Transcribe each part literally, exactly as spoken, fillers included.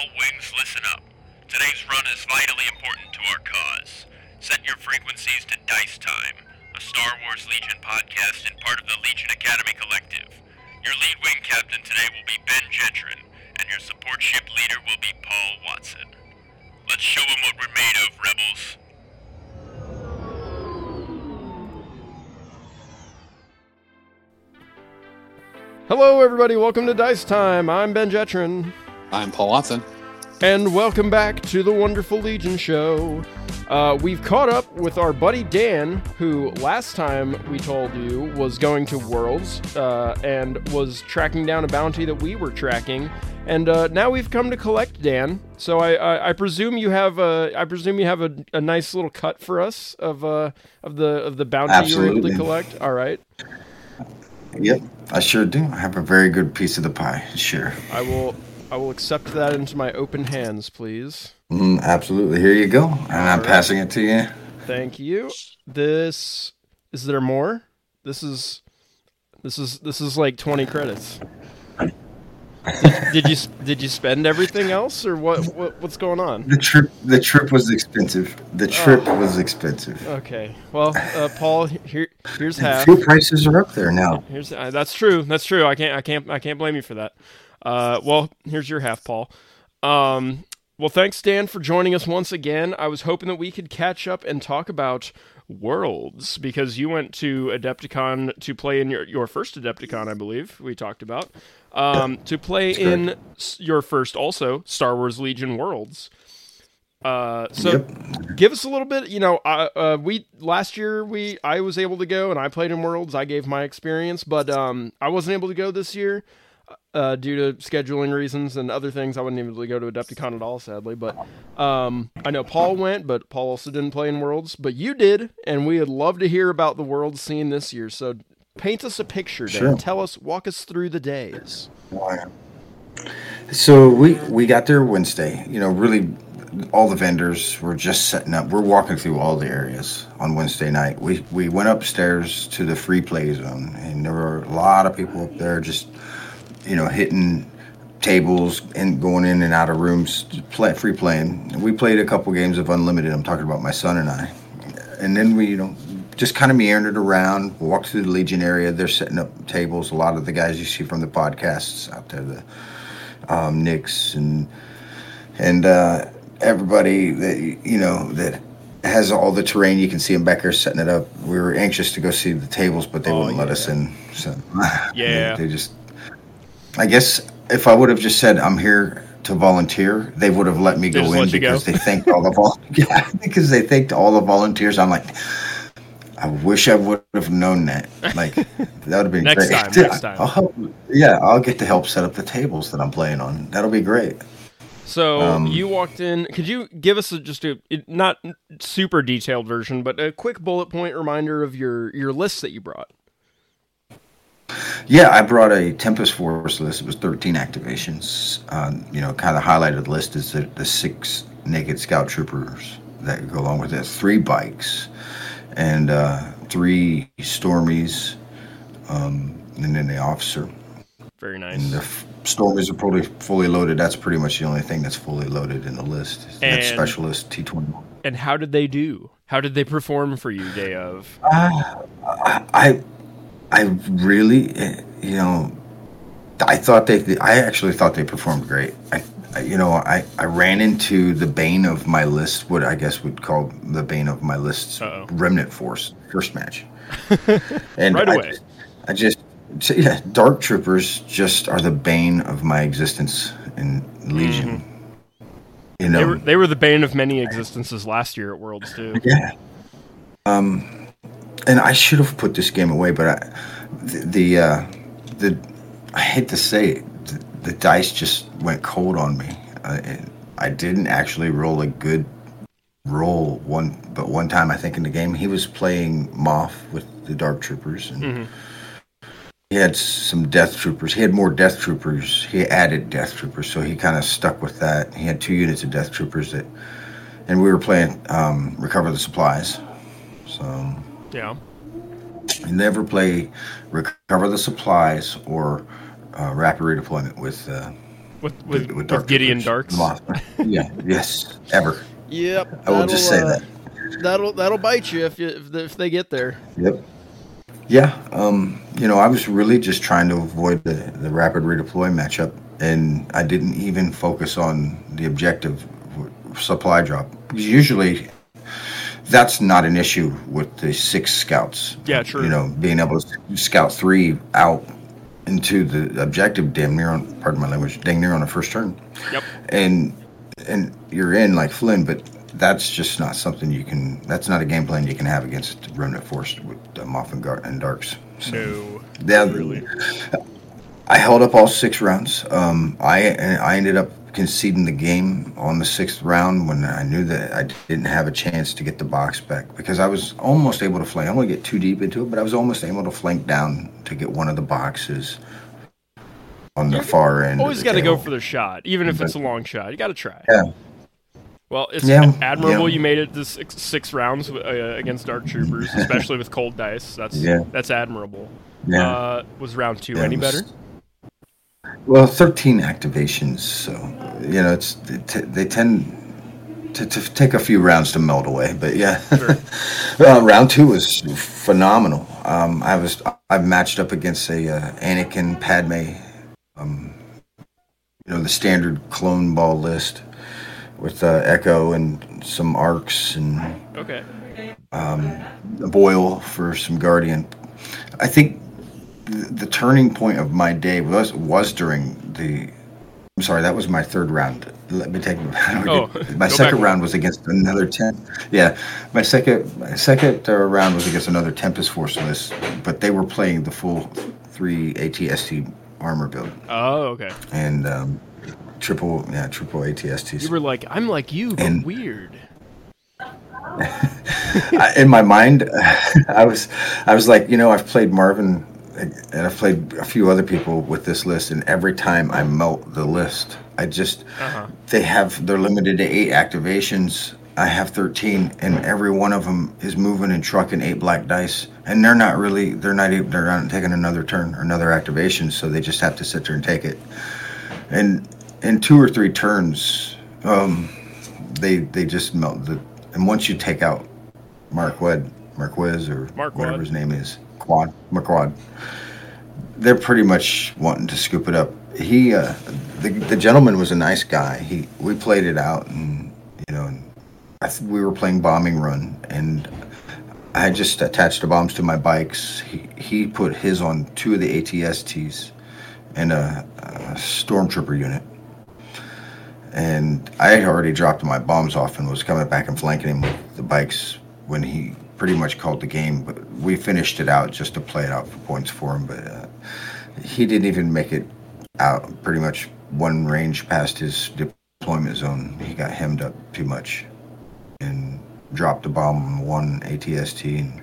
wings, listen up. Today's run is vitally important to our cause. Set your frequencies to Dice Time, a Star Wars Legion podcast and part of the Legion Academy Collective. Your lead wing captain today will be Ben Jetron, and your support ship leader will be Paul Watson. Let's show them what we're made of, rebels. Hello everybody, welcome to Dice Time. I'm Ben Jetron. I'm Paul Watson. And welcome back to the Wonderful Legion Show. Uh, we've caught up with our buddy Dan, who last time we told you was going to Worlds uh, and was tracking down a bounty that we were tracking. And uh, now we've come to collect Dan. So I, I, I presume you have a I presume you have a, a nice little cut for us of uh of the of the bounty Absolutely. you were able to collect. All right. Yep, I sure do. I have a very good piece of the pie, sure. I will I will accept that into my open hands, please. Mm, absolutely. Here you go. And I'm right. passing it to you. Thank you. This is there more? This is this is this is like twenty credits. Did, did you did you spend everything else, or what, what what's going on? The trip the trip was expensive. The trip Oh. was expensive. Okay. Well, uh, Paul, here here's half. Fuel prices are up there now. Here's uh, that's true. That's true. I can't I can't I can't blame you for that. Uh, well, here's your half, Paul. Um, well, thanks, Dan, for joining us once again. I was hoping that we could catch up and talk about Worlds, because you went to Adepticon to play in your, your first Adepticon, I believe, we talked about, um, to play in s- your first, also, Star Wars Legion Worlds. Uh, so Yep. give us a little bit, you know, uh, uh, we, last year, we, I was able to go, and I played in Worlds, I gave my experience, but, um, I wasn't able to go this year. Uh, due to scheduling reasons and other things, I wasn't able to go to Adepticon at all, sadly. But um, I know Paul went, but Paul also didn't play in Worlds. But you did, and we would love to hear about the Worlds scene this year. So paint us a picture, Dan. Sure. Tell us, walk us through the days. So we we got there Wednesday. You know, really, all the vendors were just setting up. We're walking through all the areas on Wednesday night. We we went upstairs to the free play zone, and there were a lot of people up there just, you know, hitting tables and going in and out of rooms, play, free playing. We played a couple games of Unlimited. I'm talking about my son and I. And then we, you know, just kind of meandered around, walked through the Legion area. They're setting up tables. A lot of the guys you see from the podcasts out there, the um, Nicks and and uh, everybody that, you know, that has all the terrain. You can see them back there setting it up. We were anxious to go see the tables, but they Oh, wouldn't let yeah. us in. So Yeah. they, they just, I guess if I would have just said I'm here to volunteer, they would have let me They go just in let you because go? they thanked all the vol- yeah, because they thanked all the volunteers. I'm like, I wish I would have known that. Like that would have been Next great. time, next time. I'll help, yeah, I'll get to help set up the tables that I'm playing on. That'll be great. So Um, you walked in. Could you give us a, just a it- not super detailed version, but a quick bullet point reminder of your your list that you brought? Yeah, I brought a Tempest Force list. It was thirteen activations. Um, you know, kind of highlighted list is the, the six naked scout troopers that go along with it. Three bikes and uh, three Stormies, um, and then the officer. Very And nice. the f- Stormies are probably fully loaded. That's pretty much the only thing that's fully loaded in the list. And- That's Specialist T twenty-one. And how did they do? How did they perform for you, day of? Uh, I, I really, eh, you know, I thought they, I actually thought they performed great. I, I, you know, I, I ran into the bane of my list, what I guess would call the bane of my list's Uh-oh. Remnant Force first match. And Right I, away. I just, so, yeah, Dark Troopers just are the bane of my existence in Legion. You know, They were they were the bane of many existences last year at Worlds too. yeah. Um, and I should have put this game away, but I, the the, uh, the I hate to say it, the, the dice just went cold on me. I, I didn't actually roll a good roll one, but one time I think in the game he was playing Moff with the Dark Troopers, and Mhm. he had some Death Troopers. He had more Death Troopers. He added Death Troopers, so he kind of stuck with that. He had two units of Death Troopers that, and we were playing um, Recover the Supplies. So Yeah. you never play Recover the Supplies or uh, Rapid Redeployment with uh, with with, with, with Dark Gideon Troopers. Darks. Yeah, yes, ever. Yep, I will just say uh, that. That'll that'll bite you if you if, if they get there. Yep. Yeah, um, you know, I was really just trying to avoid the, the rapid redeploy matchup, and I didn't even focus on the objective supply drop. Because usually, that's not an issue with the six scouts. Yeah, true. You know, being able to scout three out into the objective damn near on, pardon my language, dang near on the first turn. Yep. And and you're in like Flynn, but that's just not something you can. That's not a game plan you can have against Remnant Force with uh, Moff and, Gar- and Darks. So, no, yeah, really. I held up all six rounds. Um, I I ended up conceding the game on the sixth round when I knew that I didn't have a chance to get the box back because I was almost able to flank. I don't want to get too deep into it, but I was almost able to flank down to get one of the boxes on the You far end. Always got to go for the shot, even if it's a long shot. You got to try. Yeah. Well, it's Yeah, admirable yeah. you made it to six, six rounds uh, against Dark Troopers, especially with cold dice. That's Yeah. that's admirable. Yeah. Uh, was round two Yeah, any it was- better? Well, thirteen activations, so you know it's they, t- they tend to, to take a few rounds to melt away. But yeah, Sure. uh, round two was phenomenal. Um, I was I've matched up against a uh, Anakin Padme, um, you know the standard clone ball list with uh, Echo and some arcs and Okay. a Boyle for some Guardian. I think the, the turning point of my day was was during the. I'm sorry, that was my third round. Let me take. Oh, my go second back. round was against another ten. Yeah, my second my second uh, round was against another Tempest Force list, but they were playing the full three A T S T armor build Oh, okay. and um, triple yeah triple A T S Ts. You were like, I'm like you, but And- weird. I, in my mind, I was, I was like, you know, I've played Marvin, and I've played a few other people with this list, and every time I melt the list, I just, Uh-huh. they have, they're limited to eight activations. I have thirteen, and every one of them is moving and trucking eight black dice, and they're not really, they're not, even, they're not taking another turn or another activation, so they just have to sit there and take it. And in two or three turns, um, they they just melt the. And once you take out Marquez, Marquez or Marquard. whatever his name is, Quad, Marquard, they're pretty much wanting to scoop it up. He, uh, the the gentleman was a nice guy. He we played it out, and you know, and I th- we were playing bombing run, and I had just attached the bombs to my bikes. He he put his on two of the A T S Ts and a, a stormtrooper unit. And I had already dropped my bombs off and was coming back and flanking him with the bikes when he pretty much called the game. But we finished it out just to play it out for points for him. But uh, he didn't even make it out pretty much one range past his deployment zone. He got hemmed up too much and dropped a bomb on one A T S T. And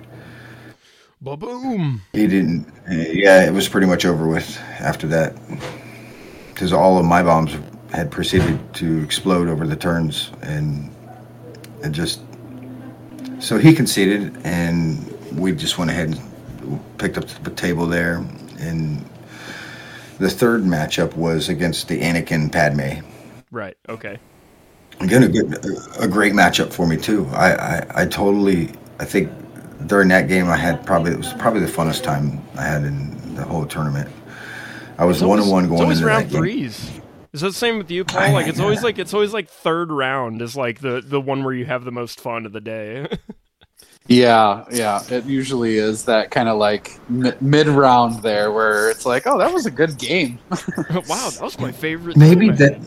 Ba-boom. he didn't. Yeah, it was pretty much over with after that. Because all of my bombs had proceeded to explode over the turns, and it just so he conceded, and we just went ahead and picked up the table there. And the third matchup was against the Anakin Padme. Right. Okay. Again, a good, a great matchup for me too. I, I, I totally, I think during that game I had probably it was probably the funnest time I had in the whole tournament. I was It's one always, and one it's going always into round that game. threes. Is that the same with you, Paul? I- Like it's always yeah. like it's always like third round is like the the one where you have the most fun of the day. Yeah, yeah. It usually is that kind of like mi- mid round there where it's like, oh, that was a good game. Wow, that was my favorite. Maybe tournament.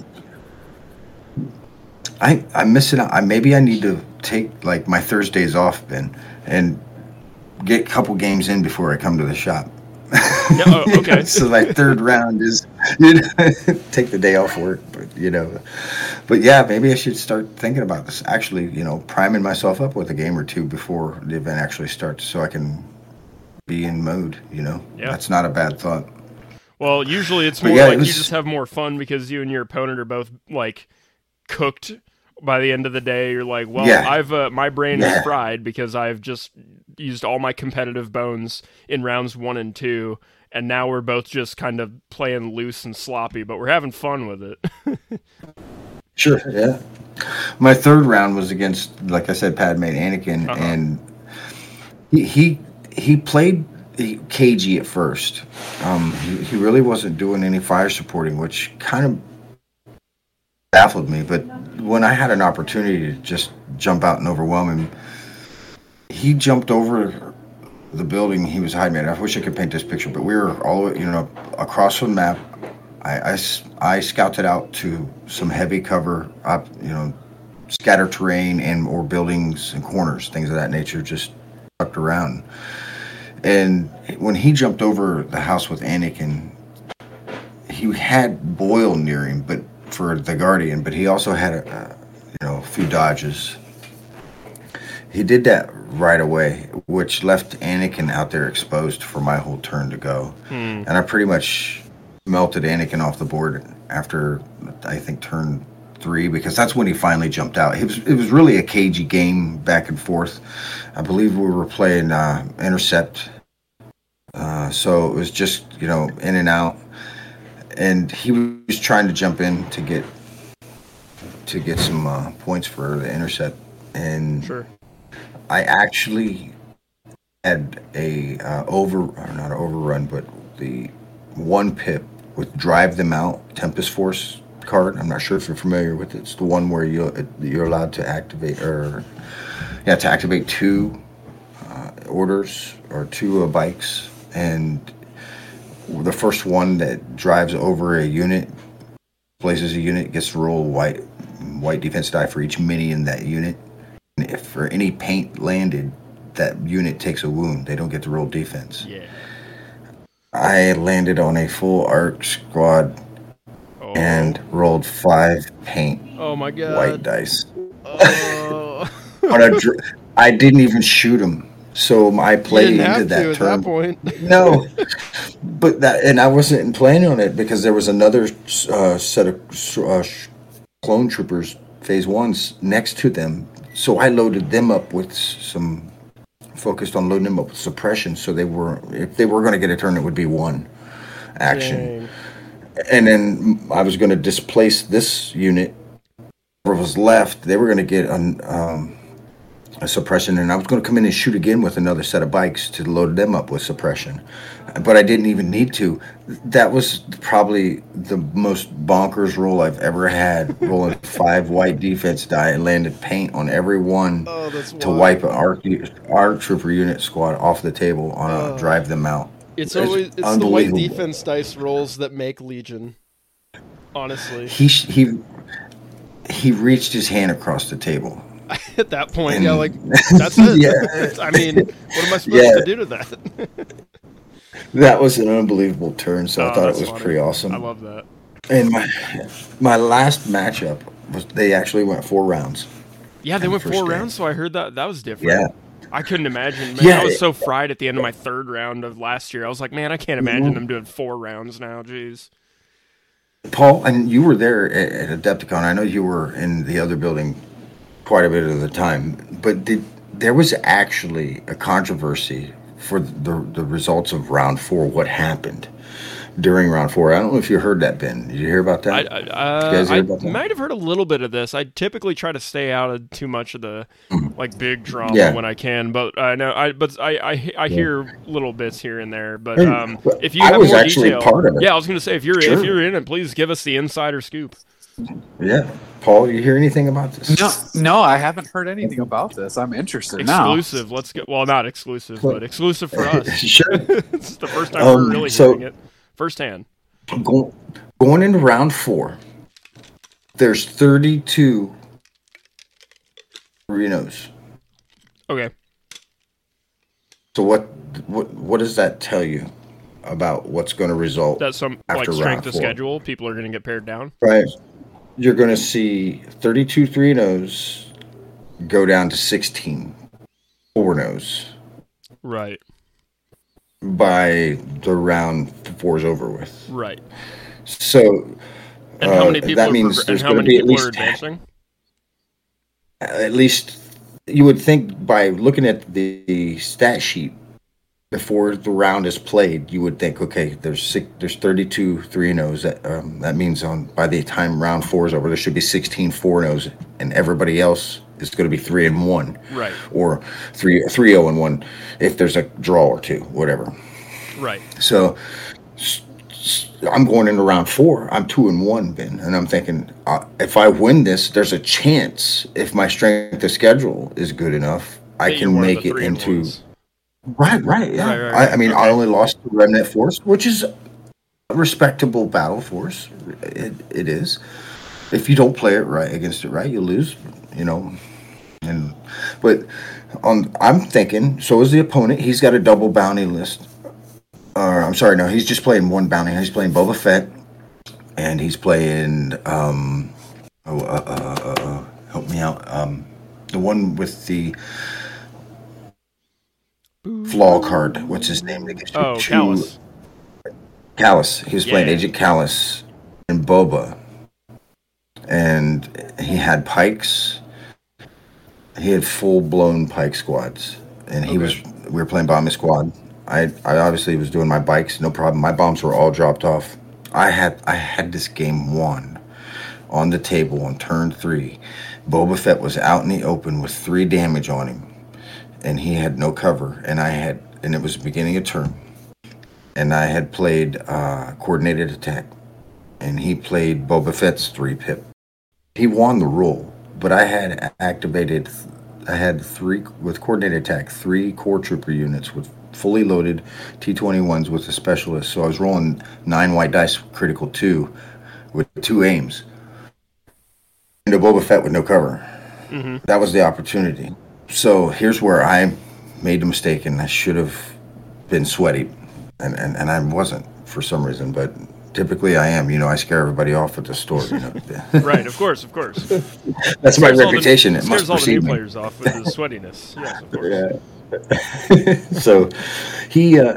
that I I'm missing out. I maybe I need to take like my Thursdays off, Ben, and get a couple games in before I come to the shop. Yeah, oh, okay. So my third round is you know, take the day off work, but you know, but yeah, maybe I should start thinking about this. Actually, you know, priming myself up with a game or two before the event actually starts, so I can be in mode. You know, Yeah. that's not a bad thought. Well, usually it's But more yeah, it like you was- just have more fun because you and your opponent are both like cooked by the end of the day, you're like, well, Yeah. I've uh, my brain Yeah. is fried because I've just used all my competitive bones in rounds one and two, and now we're both just kind of playing loose and sloppy, but we're having fun with it. Sure, yeah. My third round was against, like I said, Padme and Anakin, Uh-huh. and he he, he played cagey at first. Um, he, he really wasn't doing any fire supporting, which kind of baffled me. But when I had an opportunity to just jump out and overwhelm him, he jumped over the building he was hiding in. I wish I could paint this picture, but we were all you know across from the map. I, I, I scouted out to some heavy cover, up, you know, scatter terrain and or buildings and corners, things of that nature, just tucked around. And when he jumped over the house with Anakin, he had Boyle near him, but for the Guardian, but he also had a, a you know a few dodges. He did that right away, which left Anakin out there exposed for my whole turn to go, Hmm. and I pretty much melted Anakin off the board after I think turn three, because that's when he finally jumped out. It was it was really a cagey game back and forth. I believe we were playing uh, intercept, uh, so it was just you know in and out, and he was trying to jump in to get to get some uh, points for the intercept, and Sure. I actually had a uh, over or not an overrun, but the one pip with Drive Them Out Tempest Force card. I'm not sure if you're familiar with it. It's the one where you you're allowed to activate or yeah to activate two uh, orders or two uh, bikes, and the first one that drives over a unit, places a unit, gets to roll white white defense die for each mini in that unit. And if for any paint landed, that unit takes a wound. They don't get to roll defense. Yeah. I landed on a full arc squad Oh. and rolled five paint Oh my god. white dice. Oh. On a dr- I didn't even shoot him, so I You played didn't into have that to at turn. that point. No, but that and I wasn't planning on it because there was another uh, set of uh, clone troopers, phase ones, next to them. So I loaded them up with some, focused on loading them up with suppression. So they were, if they were going to get a turn, it would be one action. Dang. And then I was going to displace this unit. What was left, they were going to get an, um, a suppression, and I was going to come in and shoot again with another set of bikes to load them up with suppression. But I didn't even need to. That was probably the most bonkers roll I've ever had, rolling five white defense die and landed paint on every one Oh, that's to wild. wipe an arc, arc trooper unit squad off the table on a Oh. drive them out. It's always it's the white unbelievable. defense dice rolls that make Legion. Honestly. He sh- he he reached his hand across the table. At that point, And- yeah, like that's it. Yeah. I mean, what am I supposed Yeah. to do to that? That was an unbelievable turn, so I Oh, thought it that's was funny. pretty awesome. I love that. And my my last matchup was they actually went four rounds. Yeah, they And went first four day. rounds, so I heard that that was different. Yeah. I couldn't imagine. Man, Yeah, I was it- so fried at the end of my third round of last year. I was like, man, I can't imagine them doing four rounds now. Jeez. Paul, and you were there at, at Adepticon. I know you were in the other building quite a bit of the time, but did there was actually a controversy for the the results of round four? What happened during round four? I don't know if you heard that, Ben. Did you hear about I, that? I, You uh, guys hear I about that? might have heard a little bit of this. I typically try to stay out of too much of the like big drama Yeah. when I can, but I know I but I I, I hear little bits here and there. But Hey, um, well, if you I have was more actually detail, part of it. yeah, I was going to say if you're if Sure. you're in it, please give us the insider scoop. Yeah, Paul, you hear anything about this? No, no, I haven't heard anything about this. I'm interested now. Exclusive. Let's go. Well, not exclusive, but exclusive for us. Sure. It's the first time Um, we're really so- hearing it firsthand. Go, going into round four, there's thirty-two Renos. Okay. So what what what does that tell you about what's going to result? That's some like After strength round of four. schedule. People are going to get pared down. Right. You're going to see thirty-two three nos go down to sixteen four nos Right. by the round four is over with. Right. So And how uh, many people that are means progr- and there's how going to many be at people are least advancing? at least you would think by looking at the, the stat sheet before the round is played, you would think, okay, there's six, there's thirty-two three and ohs. That um, that means on by the time round four is over, there should be sixteen four and ohs, and everybody else is going to be three and one, right? Or three three zero and one if there's a draw or two, whatever. Right. So I'm going into round four. I'm two and one, Ben, and I'm thinking uh, if I win this, there's a chance if my strength of schedule is good enough, I That you're can one of make the it three and into. ones. Right, right, yeah. Right, right, I, right. I mean, Okay. I only lost to Remnant Force, which is a respectable battle force. It, it is. If you don't play it right against it right, you lose. You know, and but on I'm thinking so is the opponent. He's got a double bounty list. Or I'm sorry, no, he's just playing one bounty. He's playing Boba Fett, and he's playing um, oh, uh, uh, uh, uh, help me out, um, the one with the flaw card. What's his name? That gives you Oh, two- Callus. Callus. He was playing Yeah. Agent Callus and Boba, and he had pikes. He had full blown pike squads, and he Okay. was. We were playing bomb squad. I, I obviously was doing my bikes, no problem. My bombs were all dropped off. I had I had this game won on the table on turn three. Boba Fett was out in the open with three damage on him, and he had no cover. And I had, and it was the beginning of turn, and I had played uh, coordinated attack, and he played Boba Fett's three pip. He won the roll, but I had activated. I had three with coordinated attack, three core trooper units with fully loaded T twenty-ones with a specialist. So I was rolling nine white dice, critical two, with two aims. And a Boba Fett with no cover. Mm-hmm. That was the opportunity. So here's where I made a mistake, and I should have been sweaty, and, and, and I wasn't for some reason, but typically I am. You know, I scare everybody off at the store. You know, Right, of course, of course. that's my Scares all the- reputation. It scares must all the new precede me. players off with the sweatiness. Yes, of course. Yeah. So he uh,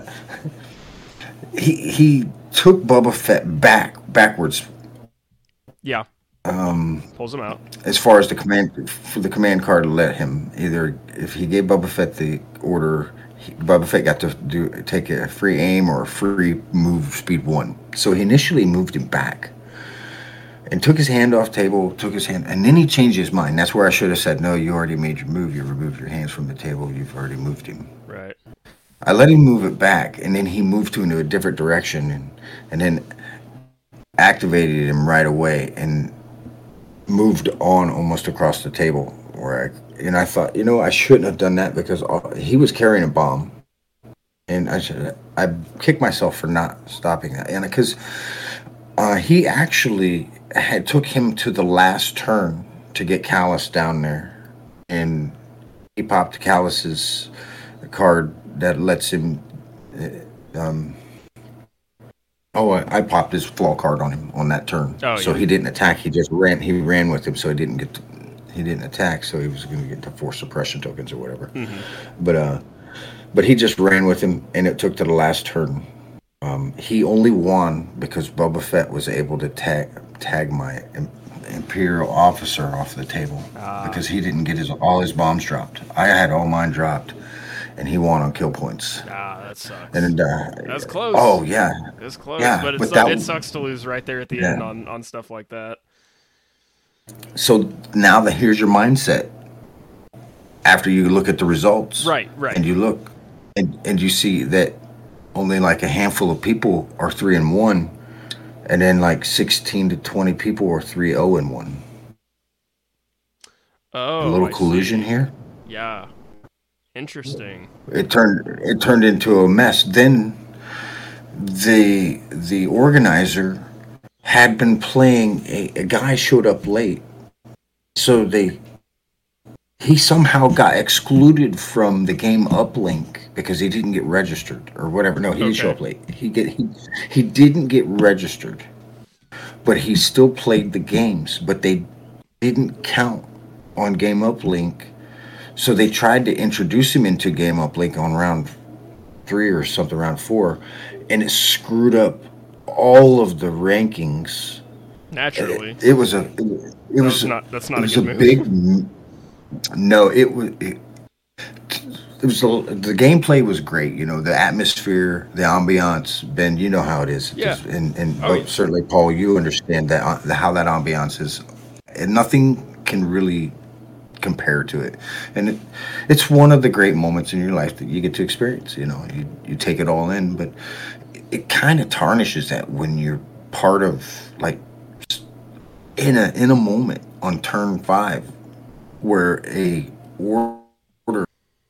he he took Boba Fett back backwards Yeah, um, pulls them out. as far as the command for the command card to let him either if he gave Boba Fett the order, he, Boba Fett got to do take a free aim or a free move speed one. So he initially moved him back and took his hand off table, took his hand, and then he changed his mind. That's where I should have said, no, you already made your move. You removed your hands from the table. You've already moved him. Right. I let him move it back, and then he moved to into a different direction, and, and then activated him right away and moved on almost across the table. Where I, and I thought, you know, I shouldn't have done that because all, he was carrying a bomb, and I should I kicked myself for not stopping that, and because uh, he actually had took him to the last turn to get Callus down there, and he popped Callus's card that lets him. Uh, um, oh, I, I popped his flaw card on him on that turn, Oh, so yeah. he didn't attack. He just ran. He ran with him, so he didn't get. To, he didn't attack, so he was going to get the force suppression tokens or whatever. Mm-hmm. But uh, but he just ran with him, and it took to the last turn. Um, he only won because Boba Fett was able to tag tag my im- Imperial officer off the table Ah. because he didn't get his all his bombs dropped. I had all mine dropped, and he won on kill points. Ah, that sucks. And uh, That's close. Oh yeah, It's close, Yeah, but, it's, but that- it sucks to lose right there at the Yeah. end on, on stuff like that. so now that here's your mindset. After you look at the results, Right, right. and you look, and and you see that only like a handful of people are three and one, and then like sixteen to twenty people are three zero and one. Oh, A little I collusion see. here. Yeah. Interesting. It turned it turned into a mess. Then the the organizer had been playing a, a guy showed up late, so they he somehow got excluded from the game uplink because he didn't get registered or whatever. No, he didn't show Okay. up late. He get he he didn't get registered, but he still played the games. But they didn't count on game uplink. So they tried to introduce him into Game Uplink on round three or something, round four, and it screwed up all of the rankings. Naturally. It, it was a, it, was, was not- that's not it a was good a move. big, m- No, it was it, it was a, the gameplay was great. You know, the atmosphere, the ambiance. Ben, you know how it is. It Yeah. just- and and Oh, well, yeah. certainly, Paul, you understand that uh, how that ambiance is, and nothing can really compare to it. And it, it's one of the great moments in your life that you get to experience. You know, you you take it all in, but it, it kind of tarnishes that when you're part of like in a in a moment on turn five where a order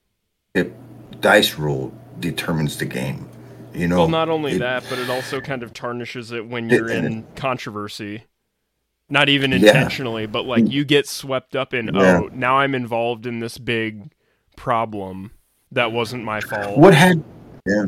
dice roll determines the game. You know, Well, not only it, that, but it also kind of tarnishes it when it- you're and in controversy. Not even Yeah. intentionally, but like you get swept up in, Yeah. oh, now I'm involved in this big problem that wasn't my fault. what had yeah,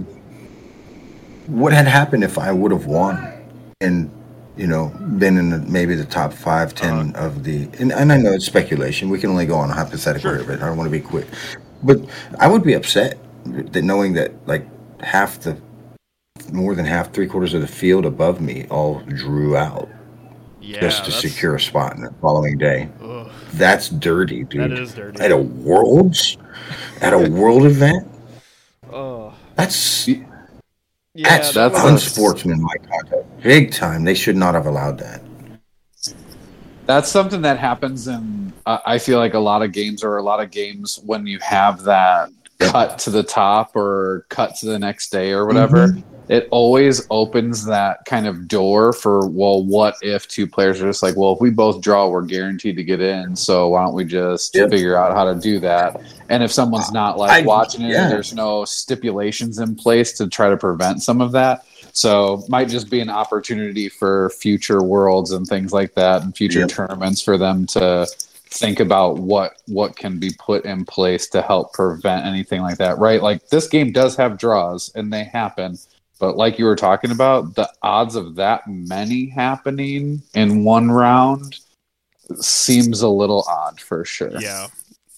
what had happened if I would have won and you know been in the, maybe the top five, ten Uh-huh. of the and, and I know it's speculation. We can only go on a hypothetical Sure. here, but I don't want to be quick. But I would be upset that knowing that like half the more than half, three quarters of the field above me all drew out Yeah, just to that's, secure a spot in the following day. ugh, That's dirty, dude. that is dirty. At a worlds, at a world event, Oh, that's yeah, that's, that that's was- a- unsportsmanlike conduct. Big time. They should not have allowed that. That's something that happens in, uh, I feel like a lot of games or a lot of games when you have that cut to the top or cut to the next day or whatever, Mhm. it always opens that kind of door for, well, what if two players are just like, well, if we both draw, we're guaranteed to get in. So why don't we just Yep. figure out how to do that? And if someone's not like I- watching it, yeah. there's no stipulations in place to try to prevent some of that. So might just be an opportunity for future worlds and things like that and future Yep. tournaments for them to think about what what can be put in place to help prevent anything like that, right? Like this game does have draws and they happen, but like you were talking about, the odds of that many happening in one round seems a little odd for sure. yeah.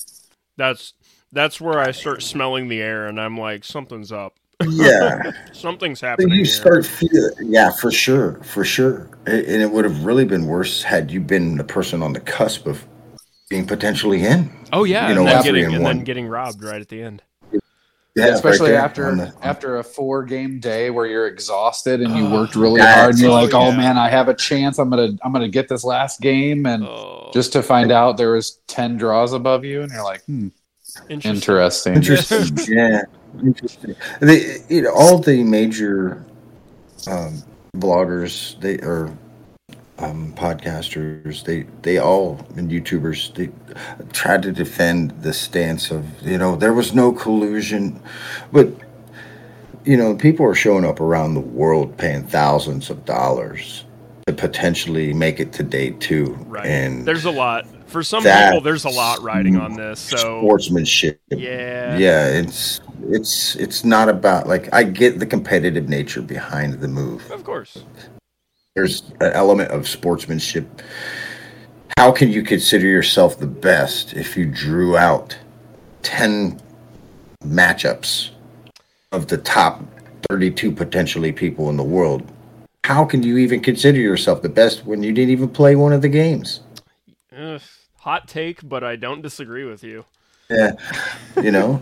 That's that's where I start smelling the air, and I'm like, something's up. Yeah. Something's But happening you here. start feeling, yeah, for sure, for sure. A- And it would have really been worse had you been the person on the cusp of being potentially in. Oh yeah, you know, and, then after getting, in and one. then getting robbed right at the end. Yeah, right Especially there after on the- after a four game day where you're exhausted and you Oh, worked really that's- hard and you're oh, like, oh yeah. man, I have a chance. I'm gonna I'm gonna get this last game, and Oh, just to find out there was ten draws above you, and you're like, hmm, interesting. interesting. Interesting. yeah. Interesting. They, you know, all the major um, bloggers, they or um, podcasters, they they all and YouTubers, they tried to defend the stance of you know there was no collusion, but you know people are showing up around the world paying thousands of dollars to potentially make it to day two, Right. and There's a lot. For some that's people, there's a lot riding on this. So sportsmanship. yeah, Yeah, it's it's it's not about like I get the competitive nature behind the move. of course. There's an element of sportsmanship. How can you consider yourself the best if you drew out ten matchups of the top thirty-two potentially people in the world? How can you even consider yourself the best when you didn't even play one of the games? Ugh, hot take, but I don't disagree with you. Yeah, you know,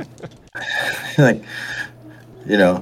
like, you know,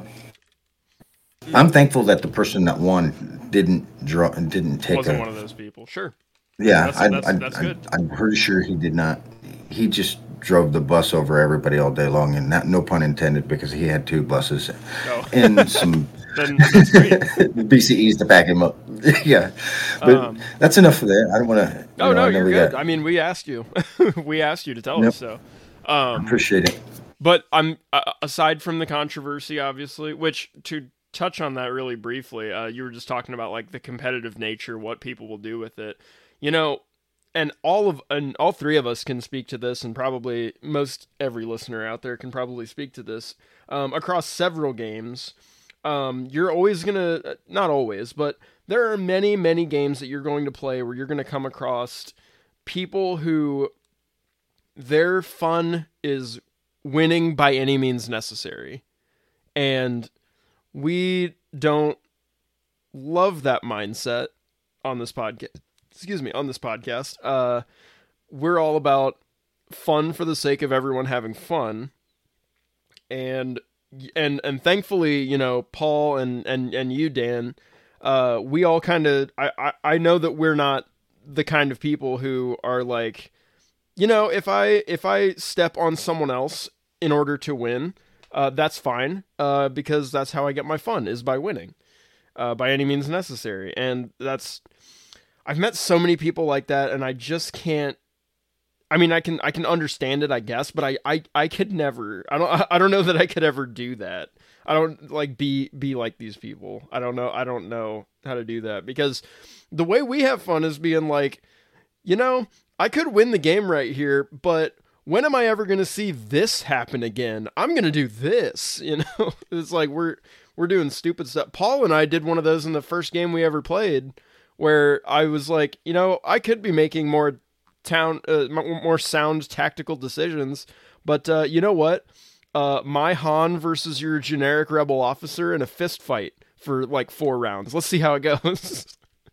I'm thankful that the person that won didn't draw and didn't take Wasn't a. one of those people. Sure. Yeah, That's- I, that's- I, that's I, good. I'm pretty sure he did not. He just drove the bus over everybody all day long, and not no pun intended because he had two buses Oh, and some then that's great. B C Es to back him up. Yeah, but Um, that's enough for that. I don't want to. Oh no, I know you're we good. got- I mean, we asked you. we asked you to tell Yep. us. So, um, appreciate it. but I'm uh, aside from the controversy, obviously, which to touch on that really briefly, uh, you were just talking about like the competitive nature, what people will do with it. You know, and all of and all three of us can speak to this, and probably most every listener out there can probably speak to this. Um, across several games, um, you're always gonna not always, but there are many many games that you're going to play where you're gonna come across people who their fun is winning by any means necessary, and we don't love that mindset on this podcast. Excuse me, on this podcast. Uh, we're all about fun for the sake of everyone having fun. And and and thankfully, you know, Paul and and and you, Dan, uh, we all kind of I, I I know that we're not the kind of people who are like, you know, if I if I step on someone else in order to win, uh, that's fine, uh, because that's how I get my fun, is by winning, uh, by any means necessary. And that's, I've met so many people like that, and I just can't. I mean, I can I can understand it, I guess, but I, I, I could never. I don't I don't know that I could ever do that. I don't like be be like these people. I don't know. I don't know how to do that, because the way we have fun is being like, you know, I could win the game right here, but when am I ever going to see this happen again? I'm going to do this, you know? It's like we're we're doing stupid stuff. Paul and I did one of those in the first game we ever played, where I was like, you know, I could be making more town uh, more sound tactical decisions, but uh, you know what? Uh, my Han versus your generic rebel officer in a fist fight for like four rounds. Let's see how it goes.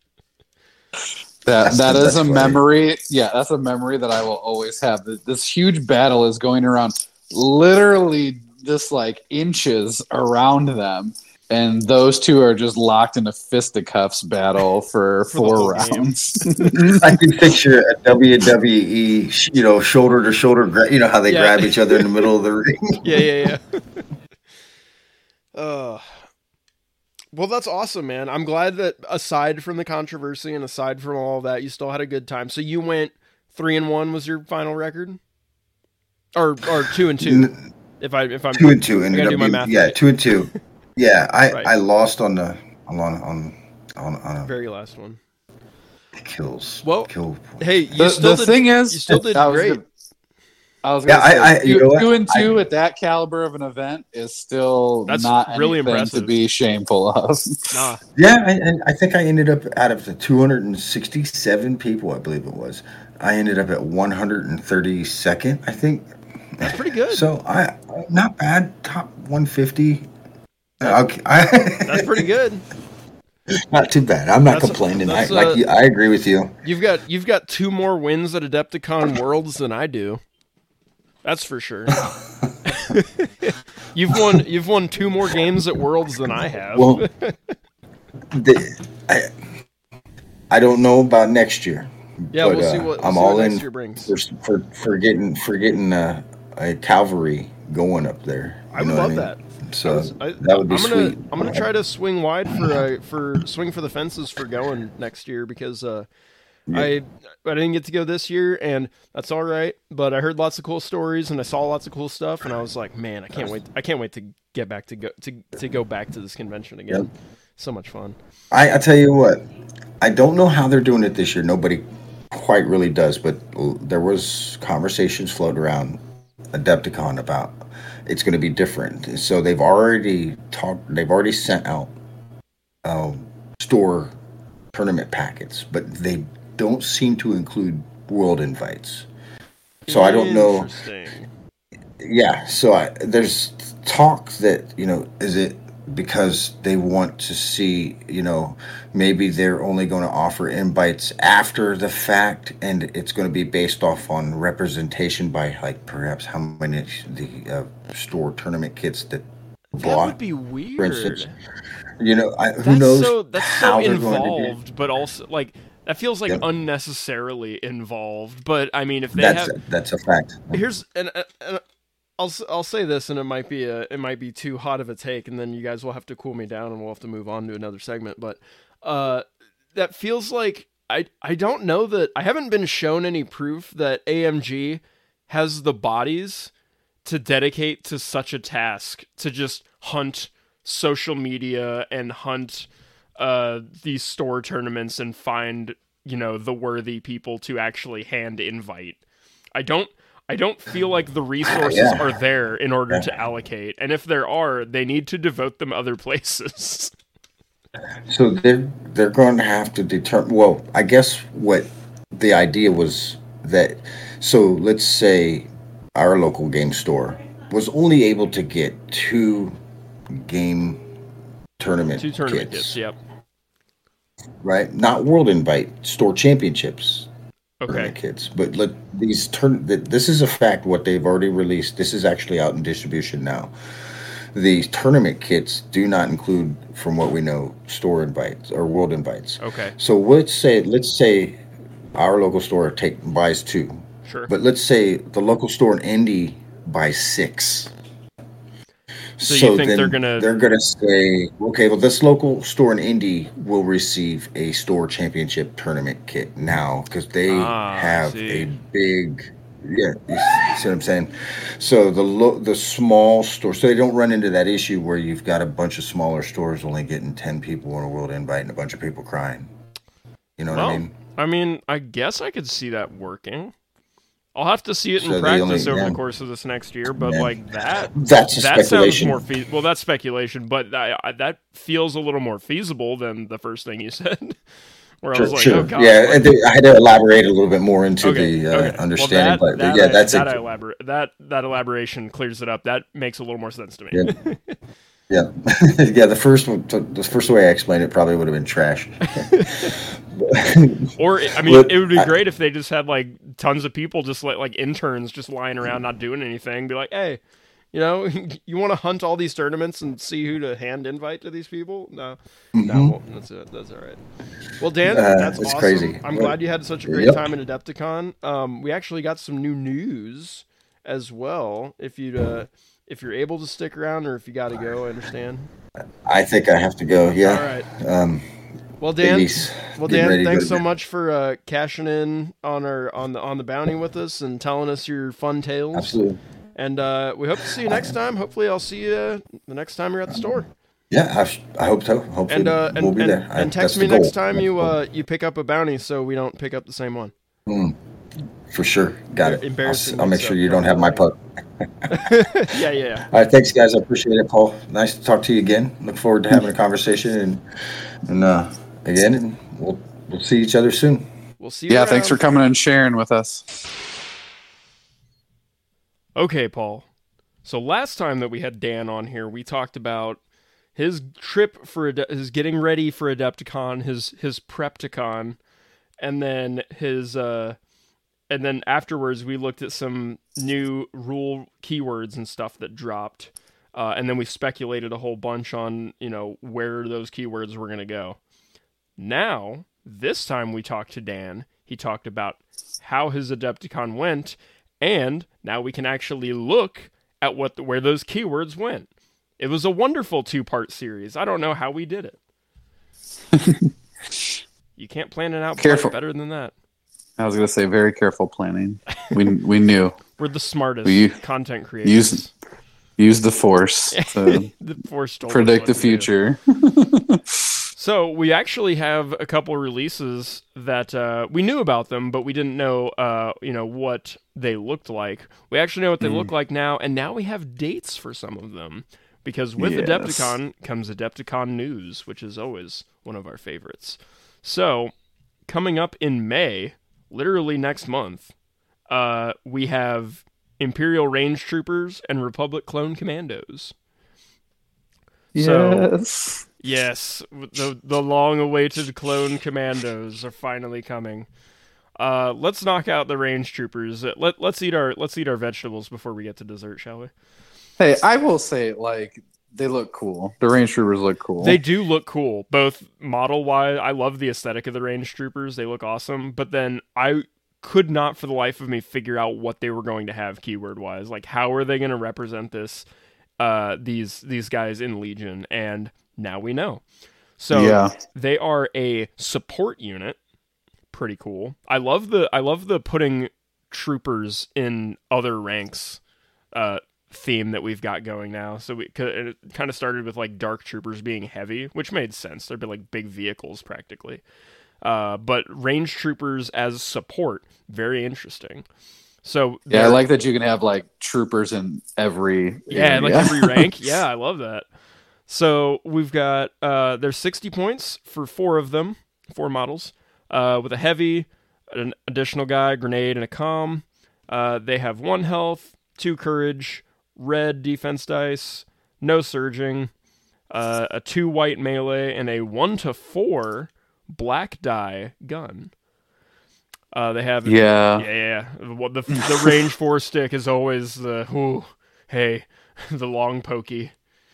That That's that the is best a way. memory. Yeah, that's a memory that I will always have. This, this huge battle is going around, literally just like inches around them, and those two are just locked in a fisticuffs battle for, For the four whole game. rounds. I can picture a W W E, sh- you know, shoulder to shoulder. gra- You know how they Yeah. grab each other in the middle of the ring. Yeah, yeah, yeah. uh, well, that's awesome, man. I'm glad that aside from the controversy and aside from all that, you still had a good time. So you went three and one was your final record, or or two and two. N- If I if I'm two and two I ended gotta up do my being- math yeah, right. two and two. Yeah, I, Right. I lost on the on on on on a very last one. kills. Well, kill. Hey, you the still the did, thing is, you still did I was great. gonna- I was Yeah, gonna say, I- I- two, you know what? two and two I- at that caliber of an event is still That's not really anything impressive. to be shameful of. Nah, Yeah, I- and I think I ended up out of the two hundred sixty-seven people, I believe it was. I ended up at one hundred thirty-second, I think. that's pretty good. So I not bad. Top one fifty. Okay, I, That's pretty good. not too bad. I'm not That's a- complaining. I, that's a- like you, I agree with you. You've got you've got two more wins at Adepticon Worlds than I do. That's for sure. you've won you've won two more games at Worlds than I have. Well, the, I I don't know about next year. yeah, but, we'll see uh, what we'll I'm see all what in next year brings. for for, for getting for getting uh, a cavalry going up there. You I would know what love mean? that. So I was- I- that would be I'm gonna, sweet. I'm gonna try to swing wide for uh, for swing for the fences for going next year, because uh, I I didn't get to go this year, and that's all right. But I heard lots of cool stories, and I saw lots of cool stuff, and I was like, man, I can't wait. I can't wait to get back to go to to go back to this convention again. So much fun. I, I tell you what, I don't know how they're doing it this year. Nobody quite really does, but l- there was conversations floating around Adepticon about it's going to be different. So they've already talked. They've already sent out um, store tournament packets, but they don't seem to include world invites. So I don't know. Interesting. Yeah, so I, there's talk that, you know, is it because they want to see, you know, maybe they're only going to offer invites after the fact, and it's going to be based off on representation by, like, perhaps how many the uh, store tournament kits that That bought, would be for weird. instance. You know, I, who That's knows so that's how so they're going to do involved, but also like that feels like Yep. unnecessarily involved. But I mean, if they That's have a, that's a fact. here's and, uh, and I'll s- I'll say this, and it might be a it might be too hot of a take, and then you guys will have to cool me down, and we'll have to move on to another segment. But uh, that feels like I I don't know that I haven't been shown any proof that A M G has the bodies to dedicate to such a task, to just hunt social media and hunt uh, these store tournaments and find, you know, the worthy people to actually hand invite. I don't I don't feel like the resources Yeah. are there in order to allocate. And if there are, they need to devote them other places. So they're they're going to have to determine. Well, I guess what the idea was that. So let's say our local game store was only able to get two game tournament Two tournament kits, kits, yep. right? Not world invite store championships. Okay. tournament kits. But let these turn. th- This is a fact. What they've already released. This is actually out in distribution now. The tournament kits do not include, from what we know, store invites or world invites. Okay. So let's say let's say our local store take buys two, Sure. but let's say the local store in Indy buys six. So you think then they're gonna- they're gonna say, okay, well, this local store in Indy will receive a store championship tournament kit now because they Ah, I have see. a big, yeah, you see what I'm saying? So the lo- the small store, so they don't run into that issue where you've got a bunch of smaller stores only getting ten people on a world invite and a bunch of people crying. You know well, what I mean? I mean, I guess I could see that working. I'll have to see it in So they practice only- over yeah. the course of this next year, but Yeah. like that, That's a that sounds speculation. more fe- well. That's speculation, but I, I, that feels a little more feasible than the first thing you said, where I Sure, was like, sure. "Oh God!" yeah, what- and they- I had to elaborate a little bit more into okay, the uh, okay. understanding, well, that, but that yeah, I, that's that it. I elaborate that that elaboration clears it up. That makes a little more sense to me. Yeah. Yeah, yeah. The first one, the first way I explained it probably would have been trash. Or I mean, But it would be I- great if they just had like tons of people, just like like interns, just lying around not doing anything. Be like, hey, you know, you want to hunt all these tournaments and see who to hand invite to these people? No, no, well, that's it. That's all right. Well, Dan, Uh, that's it's awesome. crazy. I'm Well, glad you had such a great yep. time in Adepticon. Um, we actually got some new news as well. If you uh, if you're able to stick around, or if you got to go, I understand. I think I have to go. Yeah. All right. Um, Well, Dan. Iggy's Well, getting Dan, ready to go thanks to so bed. much for uh, cashing in on our on the on the bounty with us and telling us your fun tales. Absolutely. And uh, we hope to see you next time. Hopefully, I'll see you the next time you're at the store. Yeah, I, sh- I hope so. Hopefully, And uh, and, we'll be and, there. I- and text that's me the goal. next time That's you the goal. uh, you pick up a bounty, so we don't pick up the same one. For sure. Got it. I'll, s- Embarrassingly I'll make so. sure you don't have my puck. yeah, yeah, yeah. All right, thanks, guys. I appreciate it, Paul. Nice to talk to you again. Look forward to having a conversation and and uh, again, and we'll we'll see each other soon. We'll see you. Yeah, around. thanks for coming and sharing with us. Okay, Paul. So last time that we had Dan on here, we talked about his trip for Ade- his getting ready for Adepticon, his his Prepticon, and then his uh, and then afterwards we looked at some new rule keywords and stuff that dropped, uh, and then we speculated a whole bunch on you know where those keywords were gonna go. Now this time we talked to Dan. He talked about how his Adepticon went, and now we can actually look at what the, where those keywords went. It was a wonderful two-part series. I don't know how we did it. You can't plan it out Careful. better than that. I was going to say, very careful planning. We we knew. We're the smartest We- content creators. Use use the force to the Force told us predict what the to do. future. So we actually have a couple releases that uh, we knew about them, but we didn't know, uh, you know, what they looked like. We actually know what they Mm. look like now, and now we have dates for some of them. Because with Yes. Adepticon comes Adepticon news, which is always one of our favorites. So, coming up in May, literally next month, uh, we have Imperial Range Troopers and Republic Clone Commandos. So- Yes. Yes, the the long-awaited clone commandos are finally coming. Uh, let's knock out the range troopers. Uh, Let let's eat our let's eat our vegetables before we get to dessert, shall we? Hey, I will say, like, they look cool. The Range Troopers look cool. They do look cool, both model-wise. I love the aesthetic of the range troopers; they look awesome. But then I could not, for the life of me, figure out what they were going to have keyword-wise. Like, how are they going to represent this? Uh, these these guys in Legion, and now we know. So Yeah. they are a support unit. Pretty cool. I love the I love the putting troopers in other ranks uh, theme that we've got going now. So we it kind of started with like dark troopers being heavy, which made sense. They'd be like big vehicles practically. Uh, but range troopers as support, very interesting. So Yeah, I they're- like that you can have, like, troopers in every yeah, like area. every rank. Yeah, I love that. So we've got uh, there's sixty points for four of them, four models, uh, with a heavy, an additional guy, grenade, and a comm. Uh, they have one health, two courage, red defense dice, no surging, uh, a two white melee, and a one to four black die gun. Uh, they have Yeah. yeah, yeah. The the, the range four stick is always the ooh, hey, the long pokey.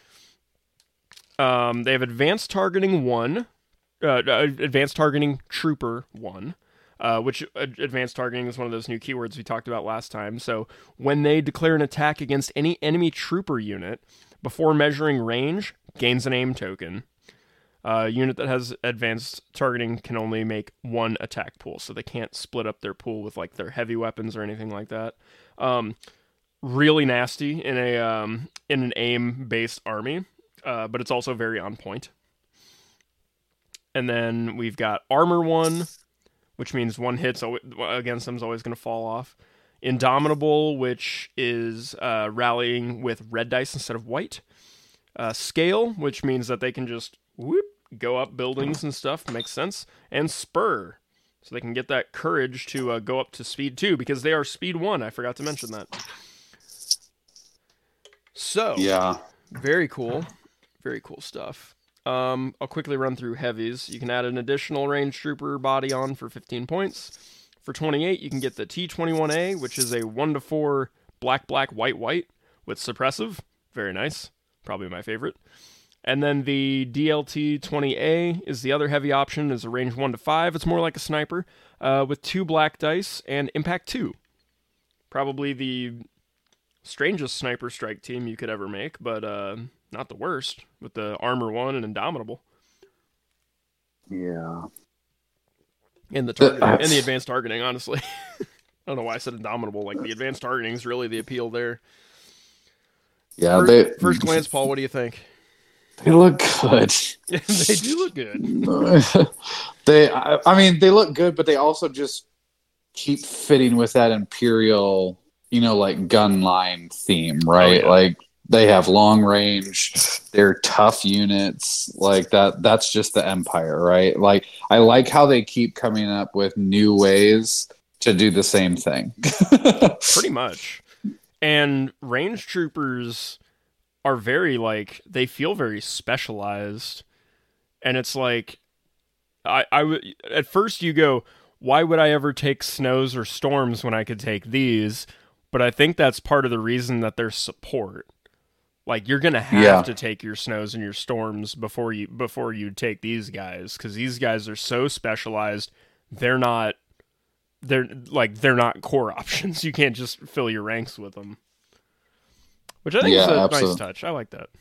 Um, they have advanced targeting one, uh, advanced targeting trooper one, uh, which uh, advanced targeting is one of those new keywords we talked about last time. So when they declare an attack against any enemy trooper unit before measuring range, gains an aim token. A uh, unit that has advanced targeting can only make one attack pool, so they can't split up their pool with like their heavy weapons or anything like that. Um, really nasty in a um, in an aim-based army. Uh, but it's also very on point. And then we've got Armor one, which means one hit against them is always going to fall off. Indomitable, which is uh, rallying with red dice instead of white. Uh, Scale, which means that they can just whoop, go up buildings and stuff. Makes sense. And Spur, so they can get that courage to uh, go up to speed two, because they are speed one. I forgot to mention that. So, Yeah. Very cool. Very cool stuff. Um, I'll quickly run through heavies. You can add an additional range trooper body on for fifteen points. For twenty-eight, you can get the T twenty-one A, which is a one to four black, black, white, white with suppressive. Very nice. Probably my favorite. And then the D L T twenty A is the other heavy option. Is a range one to five. It's more like a sniper uh, with two black dice and impact two. Probably the strangest sniper strike team you could ever make, but uh, not the worst, with the Armor one and Indomitable. Yeah. And the targeting, and the advanced targeting, honestly. I don't know why I said Indomitable. Like, the advanced targeting is really the appeal there. Yeah, First, they, first glance, Paul, what do you think? They look good. They do look good. they, I, I mean, they look good, but they also just keep fitting with that Imperial, you know, like gun line theme, right? Oh, yeah. Like, they have long range, they're tough units, like that. That's just the Empire, right? Like, I like how they keep coming up with new ways to do the same thing. Pretty much. And range troopers are very, like, they feel very specialized. And it's like, I, I w- at first you go, why would I ever take snows or storms when I could take these? But I think that's part of the reason that they're support. Like, you're gonna have yeah. to take your snows and your storms before you before you take these guys, because these guys are so specialized. They're not, they're like they're not core options. You can't just fill your ranks with them, which I think yeah, is a absolutely. nice touch. I like that.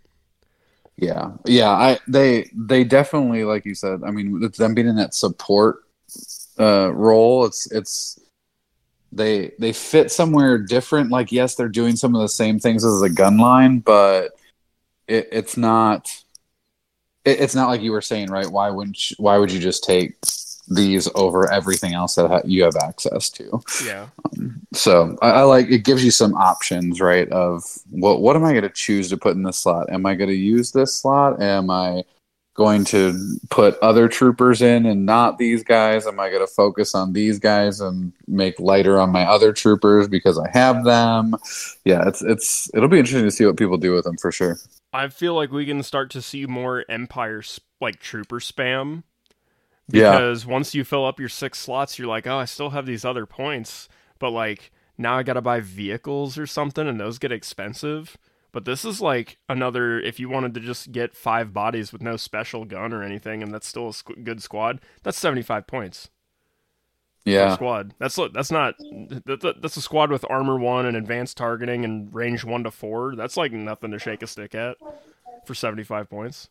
Yeah, yeah. I they they definitely, like you said. I mean, with them being in that support uh, role, it's it's. They they fit somewhere different. Like, yes, they're doing some of the same things as a gun line, but it, it's not. It, it's not like you were saying, right? Why wouldn't you, why would you just take these over everything else that ha- you have access to? Yeah. Um, so I, I like it. Gives you some options, right? Of what what am I going to choose to put in this slot? Am I going to use this slot? Am I going to put other troopers in and not these guys? Am I going to focus on these guys and make lighter on my other troopers because I have them? Yeah, it's it's it'll be interesting to see what people do with them for sure. I feel like we can start to see more Empire like trooper spam, yeah. because once you fill up your six slots, you're like, oh, I still have these other points, but like now I got to buy vehicles or something, and those get expensive. But this is like another, if you wanted to just get five bodies with no special gun or anything, and that's still a squ- good squad, that's seventy-five points. Yeah. Per squad. That's that's not, that's a squad with armor one and advanced targeting and range one to four. That's like nothing to shake a stick at for seventy-five points.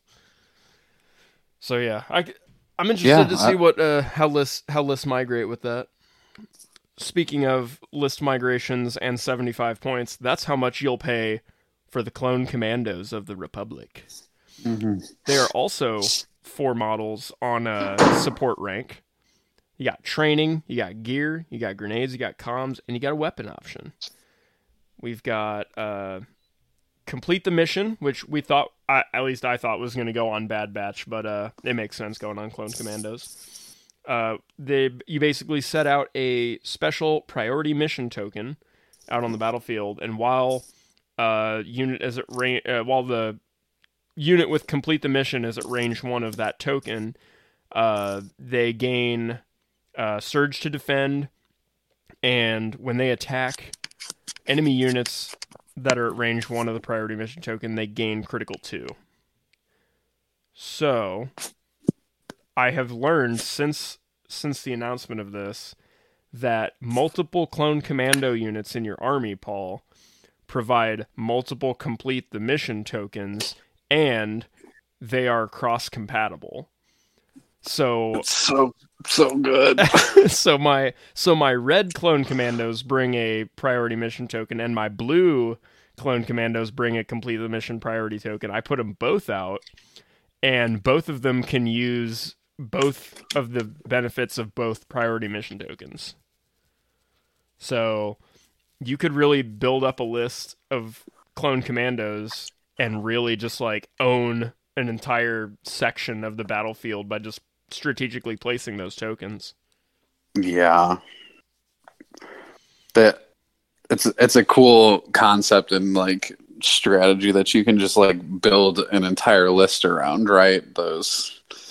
So yeah, I, I'm interested yeah, to see I... what, uh, how lists, how lists migrate with that. Speaking of list migrations and seventy-five points, that's how much you'll pay for the clone commandos of the Republic. Mm-hmm. They are also four models on a support rank. You got training, you got gear, you got grenades, you got comms, and you got a weapon option. We've got uh, complete the mission, which we thought, I, at least I thought was going to go on Bad Batch, but uh, it makes sense going on clone commandos. Uh, they you basically set out a special priority mission token out on the battlefield, and while Uh, unit as it ra- uh, while the unit with complete the mission is at range one of that token, uh, they gain uh, surge to defend, and when they attack enemy units that are at range one of the priority mission token, they gain critical two. So, I have learned since since the announcement of this that multiple clone commando units in your army, Paul, provide multiple complete the mission tokens, and they are cross-compatible. So It's so so good. so my so my red clone commandos bring a priority mission token, and my blue clone commandos bring a complete the mission priority token. I put them both out, and both of them can use both of the benefits of both priority mission tokens. So you could really build up a list of clone commandos and really just like own an entire section of the battlefield by just strategically placing those tokens. Yeah. That it's it's a cool concept and like strategy that you can just like build an entire list around, right? Those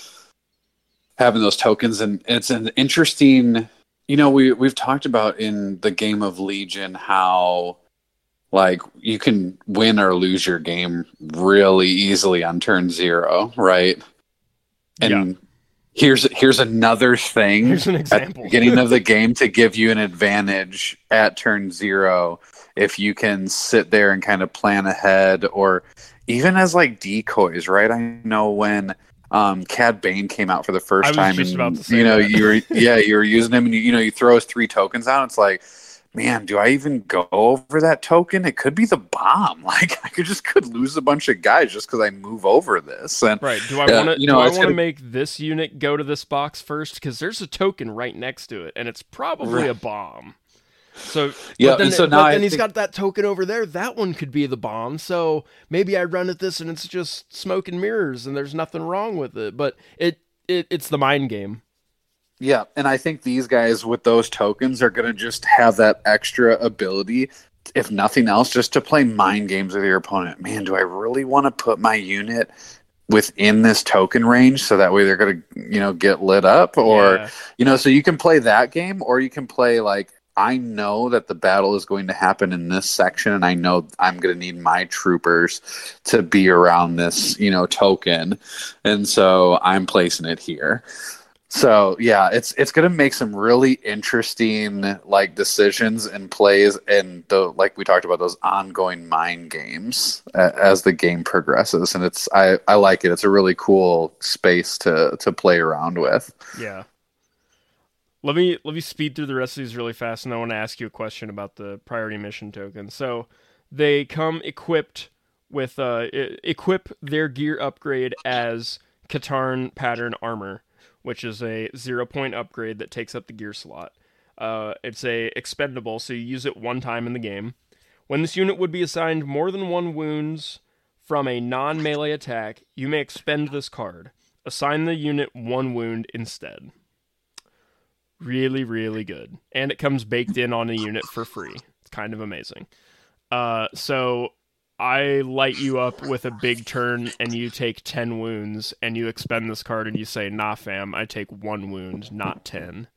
having those tokens, and it's an interesting, you know, we we've talked about in the game of Legion how like you can win or lose your game really easily on turn zero, right? And yeah. here's here's another thing. Here's an example. At the beginning of the game to give you an advantage at turn zero if you can sit there and kind of plan ahead, or even as like decoys, right? I know when um, Cad Bane came out for the first I was time, just and about to say you know that. you were yeah you were using him, and you, you know you throw his three tokens out. It's like, man, do I even go over that token? It could be the bomb. Like I could just could lose a bunch of guys just because I move over this. And right. Do I uh, want to? you know, do I it's want to gonna- make this unit go to this box first? Because there's a token right next to it, and it's probably Right. a bomb. So Yeah, but then, and so but now I then he's think- got that token over there. That one could be the bomb. So maybe I run at this, and it's just smoke and mirrors, and there's nothing wrong with it. But it, it it's the mind game. Yeah, and I think these guys with those tokens are going to just have that extra ability, if nothing else, just to play mind games with your opponent. Man, do I really want to put my unit within this token range so that way they're going to, you know, get lit up? Or, Yeah. you know, so you can play that game, or you can play like, I know that the battle is going to happen in this section, and I know I'm going to need my troopers to be around this, you know, token. And so I'm placing it here. So yeah, it's it's gonna make some really interesting like decisions and plays, and the like we talked about, those ongoing mind games uh, as the game progresses, and it's I, I like it. It's a really cool space to to play around with. Yeah. Let me let me speed through the rest of these really fast, and I want to ask you a question about the priority mission tokens. So they come equipped with uh, e- equip their gear upgrade as Katarn pattern armor, which is a zero point upgrade that takes up the gear slot. Uh, it's a expendable, so you use it one time in the game. When this unit would be assigned more than one wounds from a non-melee attack, you may expend this card. Assign the unit one wound instead. Really, really good. And it comes baked in on a unit for free. It's kind of amazing. Uh, so I light you up with a big turn, and you take ten wounds, and you expend this card, and you say, nah, fam, I take one wound, not ten.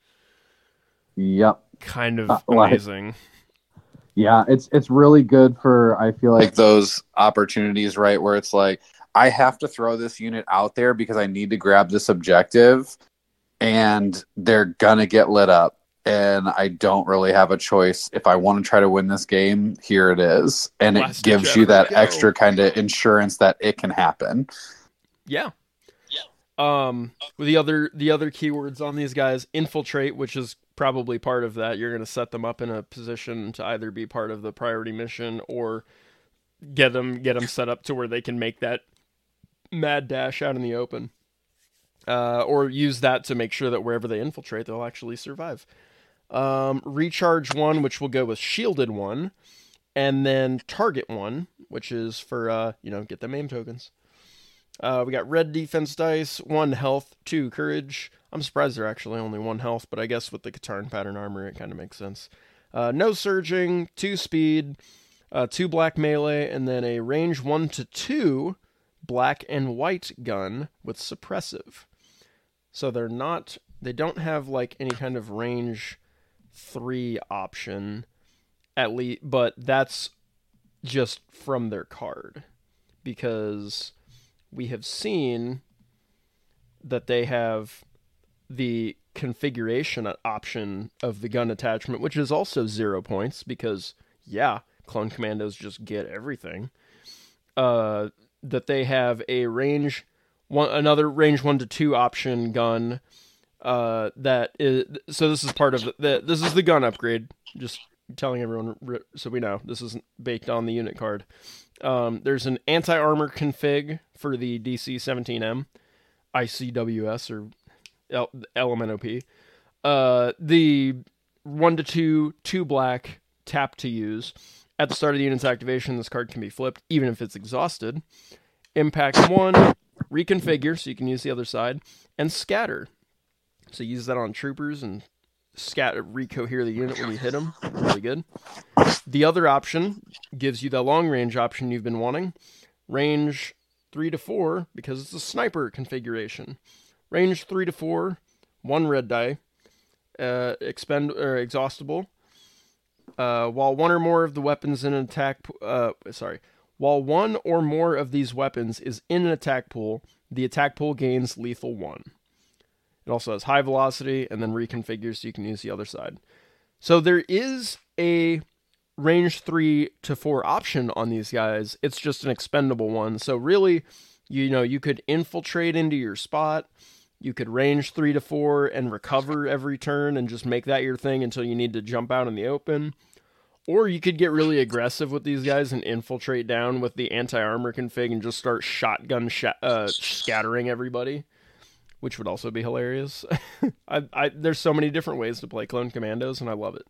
Yep. Kind of Uh, like- amazing. Yeah, it's it's really good for, I feel Like like, those opportunities, right, where it's like, I have to throw this unit out there because I need to grab this objective, and they're gonna get lit up, and I don't really have a choice. If I want to try to win this game, here it is, and it Last gives ditch you effort, that go. extra kind of insurance that it can happen. Yeah. Um, the other the other keywords on these guys, infiltrate, which is probably part of that. You're going to set them up in a position to either be part of the priority mission or get them get them set up to where they can make that mad dash out in the open. Uh, or use that to make sure that wherever they infiltrate, they'll actually survive. Um, recharge one, which will go with shielded one, and then target one, which is for uh, you know, get them aim tokens. Uh, we got red defense dice, one health, two courage. I'm surprised they're actually only one health, but I guess with the Katarn pattern armor, it kind of makes sense. Uh, no surging, two speed, uh, two black melee, and then a range one to two black and white gun with suppressive. So they're not they don't have like any kind of range three option, at least, but that's just from their card, because we have seen that they have the configuration option of the gun attachment, which is also zero points because, yeah, clone commandos just get everything. Uh, that they have a range one, another range one to two option gun. Uh, that is so. This is part of the, the. This is the gun upgrade. Just telling everyone so we know this isn't baked on the unit card. Um, there's an anti-armor config for the D C seventeen M, I C W S or L- L M N O P. Uh, the one to two, two black, tap to use. At the start of the unit's activation, this card can be flipped, even if it's exhausted. Impact one, reconfigure, so you can use the other side, and scatter. So use that on troopers and scatter, recohere the unit when you hit them. Really good. The other option gives you the long range option you've been wanting. Range three to four, because it's a sniper configuration. Range three to four, one red die, uh, expend or exhaustible. Uh, while one or more of the weapons in an attack, uh, sorry, while one or more of these weapons is in an attack pool, the attack pool gains lethal one. It also has high velocity and then reconfigures so you can use the other side. So there is a range three to four option on these guys. It's just an expendable one. So really, you know, you could infiltrate into your spot. You could range three to four and recover every turn and just make that your thing until you need to jump out in the open. Or you could get really aggressive with these guys and infiltrate down with the anti-armor config and just start shotgun sh- uh, scattering everybody, which would also be hilarious. I, I, there's so many different ways to play Clone Commandos, and I love it.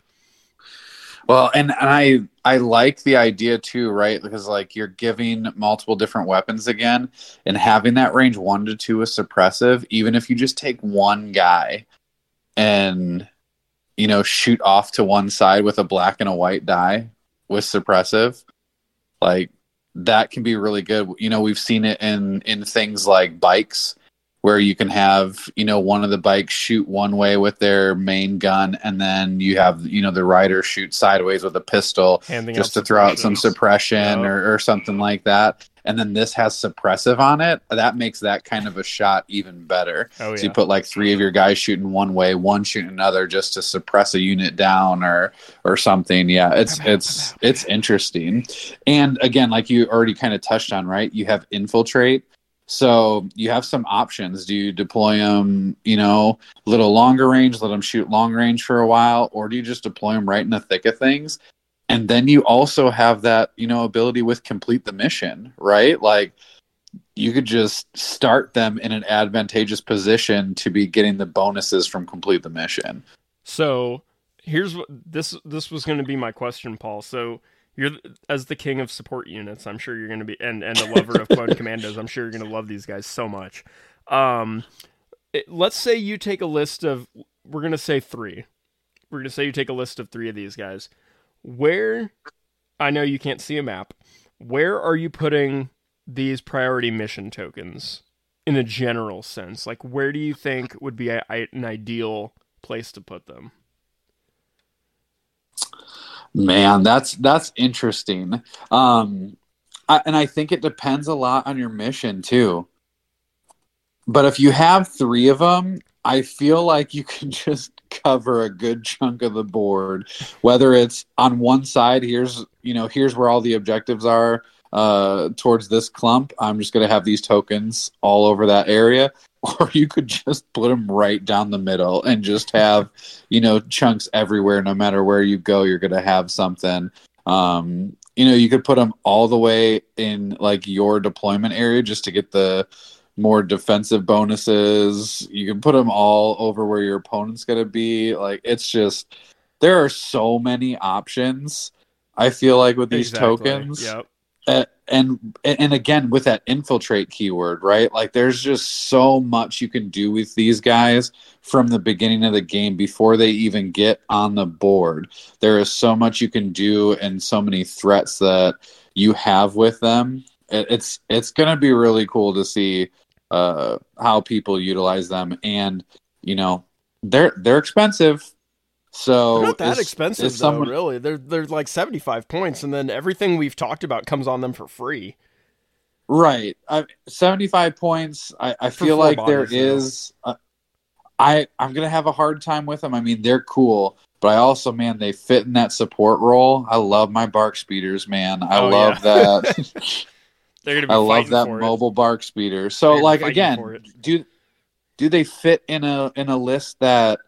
Well, and, and I I like the idea too, right? Because like you're giving multiple different weapons again, and having that range one to two is suppressive. Even if you just take one guy and you know shoot off to one side with a black and a white die with suppressive, like that can be really good. You know, we've seen it in in things like bikes, where you can have, you know, one of the bikes shoot one way with their main gun, and then you have, you know, the rider shoot sideways with a pistol Handing just out to throw out some suppressions. suppression Yep. or, or something like that. And then this has suppressive on it. That makes that kind of a shot even better. Oh, So yeah. you put like three of your guys shooting one way, one shooting another, just to suppress a unit down or or something. Yeah, it's it's it's interesting. And again, like you already kind of touched on, right? You have infiltrate. So you have some options. Do you deploy them, you know, a little longer range, let them shoot long range for a while, or do you just deploy them right in the thick of things? And then you also have that, you know, ability with complete the mission, right? Like you could just start them in an advantageous position to be getting the bonuses from complete the mission. So here's what this this was going to be my question, Paul. So you're as the king of support units, I'm sure you're going to be, and and a lover of Clone Commandos, I'm sure you're going to love these guys so much. Um, it, let's say you take a list of, we're going to say three. We're going to say you take a list of three of these guys. Where, I know you can't see a map, where are you putting these priority mission tokens in a general sense? Like, where do you think would be a, an ideal place to put them? Man, that's that's interesting. Um, I, and I think it depends a lot on your mission too. But if you have three of them, I feel like you can just cover a good chunk of the board. Whether it's on one side, here's you know here's where all the objectives are uh, towards this clump. I'm just going to have these tokens all over that area. Or you could just put them right down the middle and just have, you know, chunks everywhere. No matter where you go, you're going to have something. Um, you know, you could put them all the way in like your deployment area just to get the more defensive bonuses. You can put them all over where your opponent's going to be. Like, it's just, there are so many options, I feel like, with these Exactly. tokens. Yep. Uh, and and again with that infiltrate keyword, right? Like there's just so much you can do with these guys from the beginning of the game before they even get on the board. There is so much you can do and so many threats that you have with them. It, it's it's going to be really cool to see uh, how people utilize them. And you know, they're they're expensive. So They're not that is, expensive, is though, someone, really. They're, they're like seventy-five points, and then everything we've talked about comes on them for free. right? Uh, seventy-five points. I, I For feel four like there bodies, though. is. Uh, I I'm gonna have a hard time with them. I mean, they're cool, but I also, man, they fit in that support role. I love my bark speeders, man. I Oh, love yeah. that. They're going to be I love fighting that for mobile bark speeder. So, They're like fighting for again, it. do do they fit in a in a list that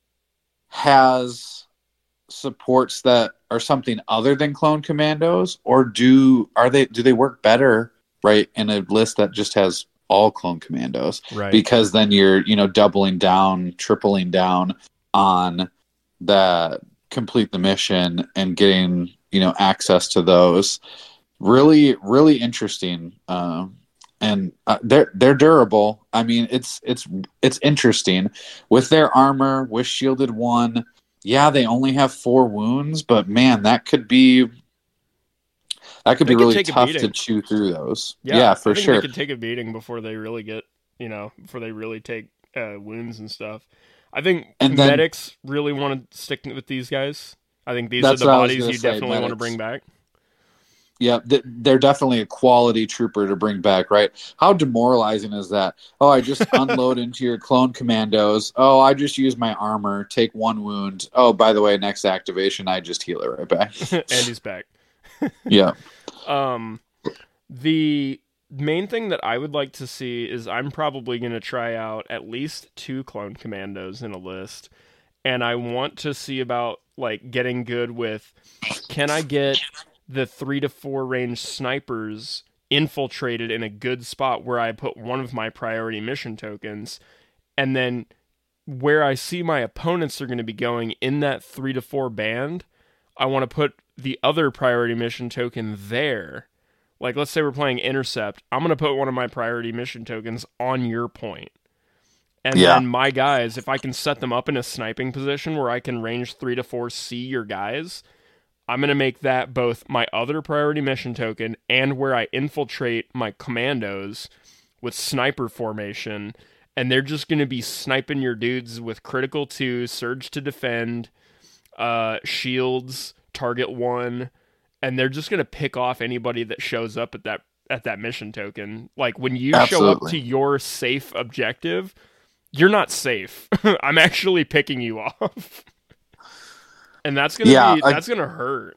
has supports that are something other than clone commandos, or do are they do they work better right in a list that just has all clone commandos? it. Right. Because then you're you know doubling down, tripling down on that complete the mission and getting you know access to those. Really, really interesting. Um, and uh, they're they're durable. I mean, it's it's it's interesting with their armor, with shielded one. Yeah, they only have four wounds, but man, that could be that could They be could really take a tough to beating. chew through those. Yeah, Yeah, I for think sure. they could take a beating before they really get, you know, before they really take uh, wounds and stuff. I think And then- medics really want to stick with these guys. I think these That's are the what I was bodies gonna you say, definitely want to medics. bring back. Yeah, th- they're definitely a quality trooper to bring back, right? How demoralizing is that? Oh, I just unload into your clone commandos. Oh, I just use my armor, take one wound. Oh, by the way, next activation, I just heal it right back. And he's back. Yeah. Um, the main thing that I would like to see is I'm probably going to try out at least two clone commandos in a list, and I want to see about like getting good with, can I get the three to four range snipers infiltrated in a good spot where I put one of my priority mission tokens, and then where I see my opponents are going to be going in that three to four band, I want to put the other priority mission token there. Like, let's say we're playing Intercept. I'm going to put one of my priority mission tokens on your point. And Yeah. then my guys, if I can set them up in a sniping position where I can range three to four see your guys, I'm going to make that both my other priority mission token and where I infiltrate my commandos with sniper formation. And they're just going to be sniping your dudes with critical two, surge to defend, uh, shields, target one, and they're just gonna pick off anybody that shows up at that at that mission token. Like when you show up Absolutely. to your safe objective, you're not safe. I'm actually picking you off, and that's gonna Yeah, be I- that's gonna hurt.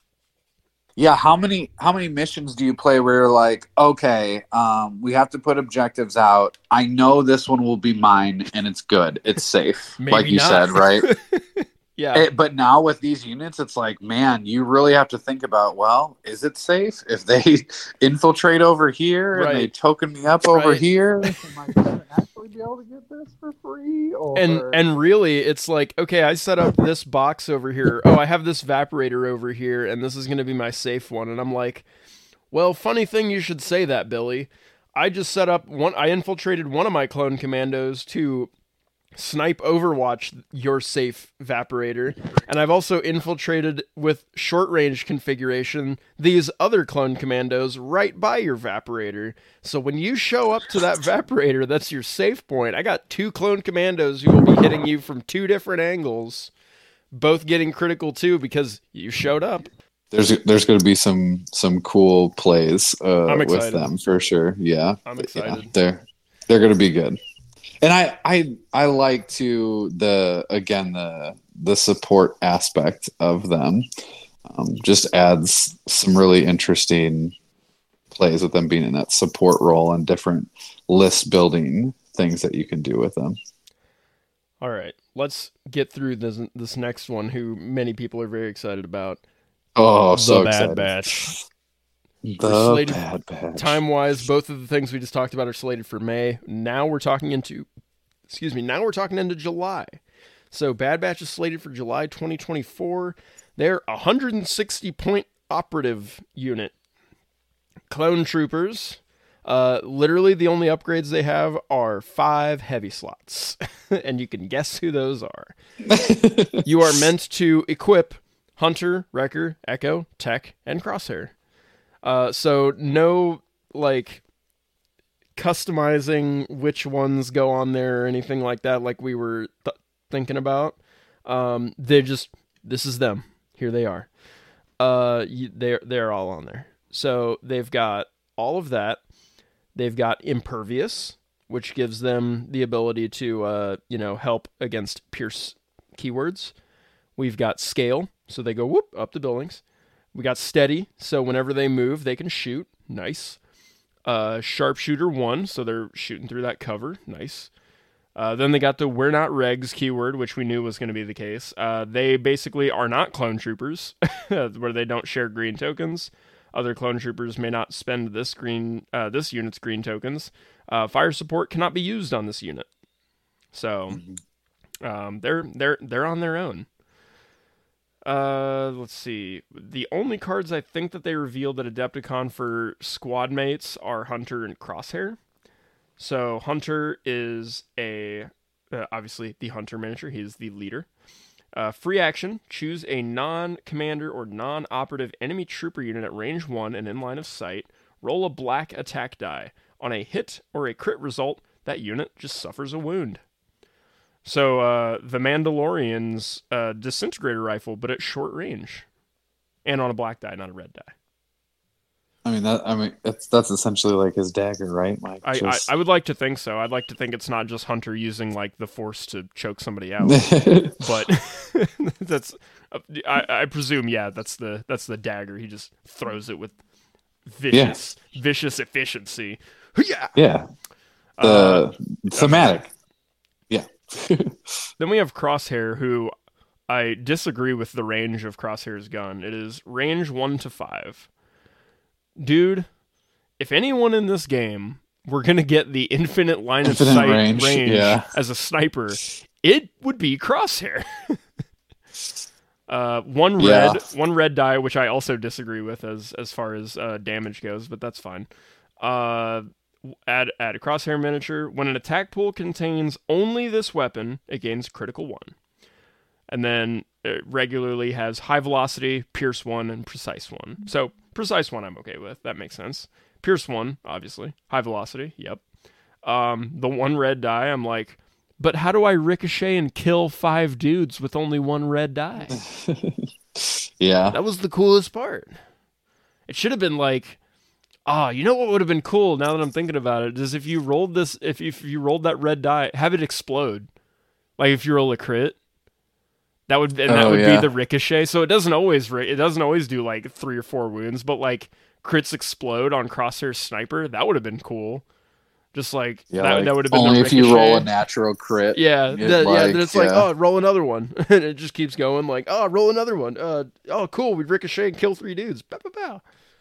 Yeah, how many how many missions do you play where you're like, okay, um, we have to put objectives out. I know this one will be mine, and it's good, it's safe, Maybe like you not. said, right? Yeah, It- but now with these units, it's like, man, you really have to think about, well, is it safe if they infiltrate over here and they Right. token me up over Right. here? Am I going to actually be able to get this for free? Or... and and really, it's like, okay, I set up this box over here. Oh, I have this evaporator over here, and this is going to be my safe one. And I'm like, well, funny thing you should say that, Billy. I just set up one. I infiltrated one of my clone commandos to snipe Overwatch your safe evaporator, and I've also infiltrated with short range configuration these other clone commandos right by your evaporator. So when you show up to that evaporator, that's your safe point. I got two clone commandos who will be hitting you from two different angles, both getting critical too because you showed up. There's there's going to be some some cool plays uh, I'm with excited. them for sure. Yeah, I'm Yeah, excited. they're they're going to be good. And I, I I like to the again the the support aspect of them. Um, just adds some really interesting plays with them being in that support role and different list building things that you can do with them. All right, let's get through this this next one, who many people are very excited about. Oh, The so Bad excited. Batch. The slated- Bad Batch. Time wise, both of the things we just talked about are slated for May. Now we're talking into, excuse me, now we're talking into July. So Bad Batch is slated for July twenty twenty-four. They're a one hundred sixty point operative unit. Clone troopers. Uh, literally the only upgrades they have are five heavy slots. And you can guess who those are. You are meant to equip Hunter, Wrecker, Echo, Tech, and Crosshair. Uh, so no, like, customizing which ones go on there or anything like that, like we were th- thinking about. Um, they just, this is them. Here they are. Uh, you, they're, they're all on there. So they've got all of that. They've got Impervious, which gives them the ability to, uh, you know, help against pierce keywords. We've got Scale, so they go whoop up the buildings. We got Steady, so whenever they move, they can shoot. Nice. Uh, Sharpshooter one, so they're shooting through that cover. Nice. Uh, then they got the We're Not Regs keyword, which we knew was going to be the case. Uh, they basically are not clone troopers, where they don't share green tokens. Other clone troopers may not spend this green, uh, this unit's green tokens. Uh, fire support cannot be used on this unit, so um, they're they're they're on their own. Uh, let's see. The only cards I think that they revealed at Adepticon for squad mates are Hunter and Crosshair. So Hunter is a uh, obviously the Hunter miniature. He's the leader. Uh, free action. Choose a non-commander or non-operative enemy trooper unit at range one and in line of sight. Roll a black attack die. On a hit or a crit result, that unit just suffers a wound. So uh, the Mandalorian's uh, disintegrator rifle, but at short range, and on a black die, not a red die. I mean that. I mean that's that's essentially like his dagger, right? Like I, just... I I would like to think so. I'd like to think it's not just Hunter using like the Force to choke somebody out, but that's I, I presume yeah that's the that's the dagger. He just throws it with vicious yeah. vicious efficiency. Yeah. Yeah. The uh, thematic. Yeah. Then we have Crosshair, who I disagree with the range of Crosshair's gun. It is range one to five. Dude, if anyone in this game were going to get the infinite line infinite of sight range, range yeah. as a sniper, it would be Crosshair. uh, one yeah. red, one red die, which I also disagree with as as far as uh, damage goes, but that's fine. Uh, add add a Crosshair miniature. When an attack pool contains only this weapon, it gains critical one, and then it regularly has high velocity, pierce one, and precise one. So. Precise one I'm okay with. That makes sense. Pierce one, obviously. High velocity, yep. Um, the one red die, I'm like, but how do I ricochet and kill five dudes with only one red die? Yeah. That was the coolest part. It should have been like, ah, oh, you know what would have been cool now that I'm thinking about it, is if you rolled this, if, if you rolled that red die, have it explode. Like if you roll a crit. That would and that oh, would yeah. be the ricochet. So it doesn't always it doesn't always do like three or four wounds, but like crits explode on Crosshair Sniper. That would have been cool. Just like yeah, that, like, that would have been only the if you roll a natural crit. Yeah, it, that, like, yeah. Then it's yeah. like oh, roll another one, and it just keeps going. Like oh, roll another one. Uh, oh, cool. We ricochet and kill three dudes. Bow, bow, bow.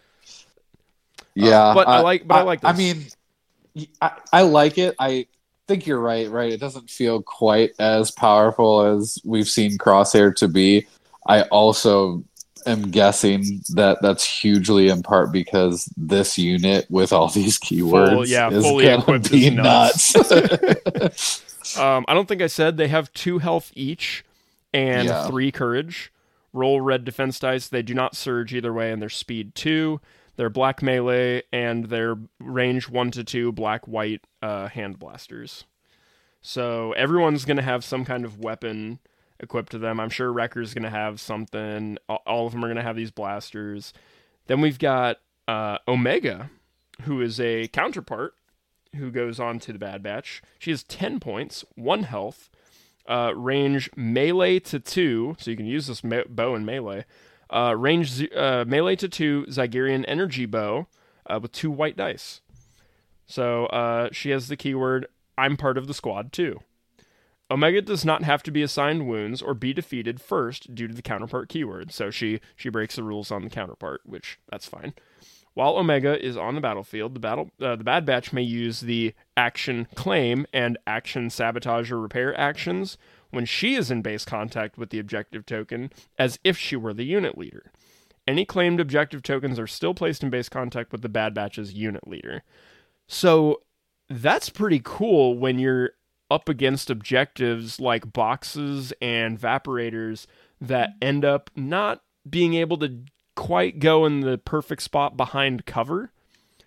Yeah, uh, but I, I like. But I, I like. This. I mean, I, I like it. I. think you're right, right? It doesn't feel quite as powerful as we've seen Crosshair to be. I also am guessing that that's hugely in part because this unit with all these keywords Full, yeah, is fully gonna equipped be is nuts. nuts. um, I don't think I said they have two health each and yeah. three courage. Roll red defense dice. They do not surge either way, and they're speed two. They're black melee, and they're range one to two black-white uh, hand blasters. So everyone's going to have some kind of weapon equipped to them. I'm sure Wrecker's going to have something. All of them are going to have these blasters. Then we've got uh, Omega, who is a counterpart, who goes on to the Bad Batch. She has ten points, one health, uh, range melee to two, so you can use this me- bow in melee. Uh, range z- uh, melee to two, Zygerian energy bow uh, with two white dice. So uh, she has the keyword, I'm part of the squad too. Omega does not have to be assigned wounds or be defeated first due to the counterpart keyword. So she, she breaks the rules on the counterpart, which that's fine. While Omega is on the battlefield, the battle uh, the Bad Batch may use the action claim and action sabotage or repair actions when she is in base contact with the objective token, as if she were the unit leader. Any claimed objective tokens are still placed in base contact with the Bad Batch's unit leader. So that's pretty cool when you're up against objectives like boxes and vaporators that end up not being able to quite go in the perfect spot behind cover.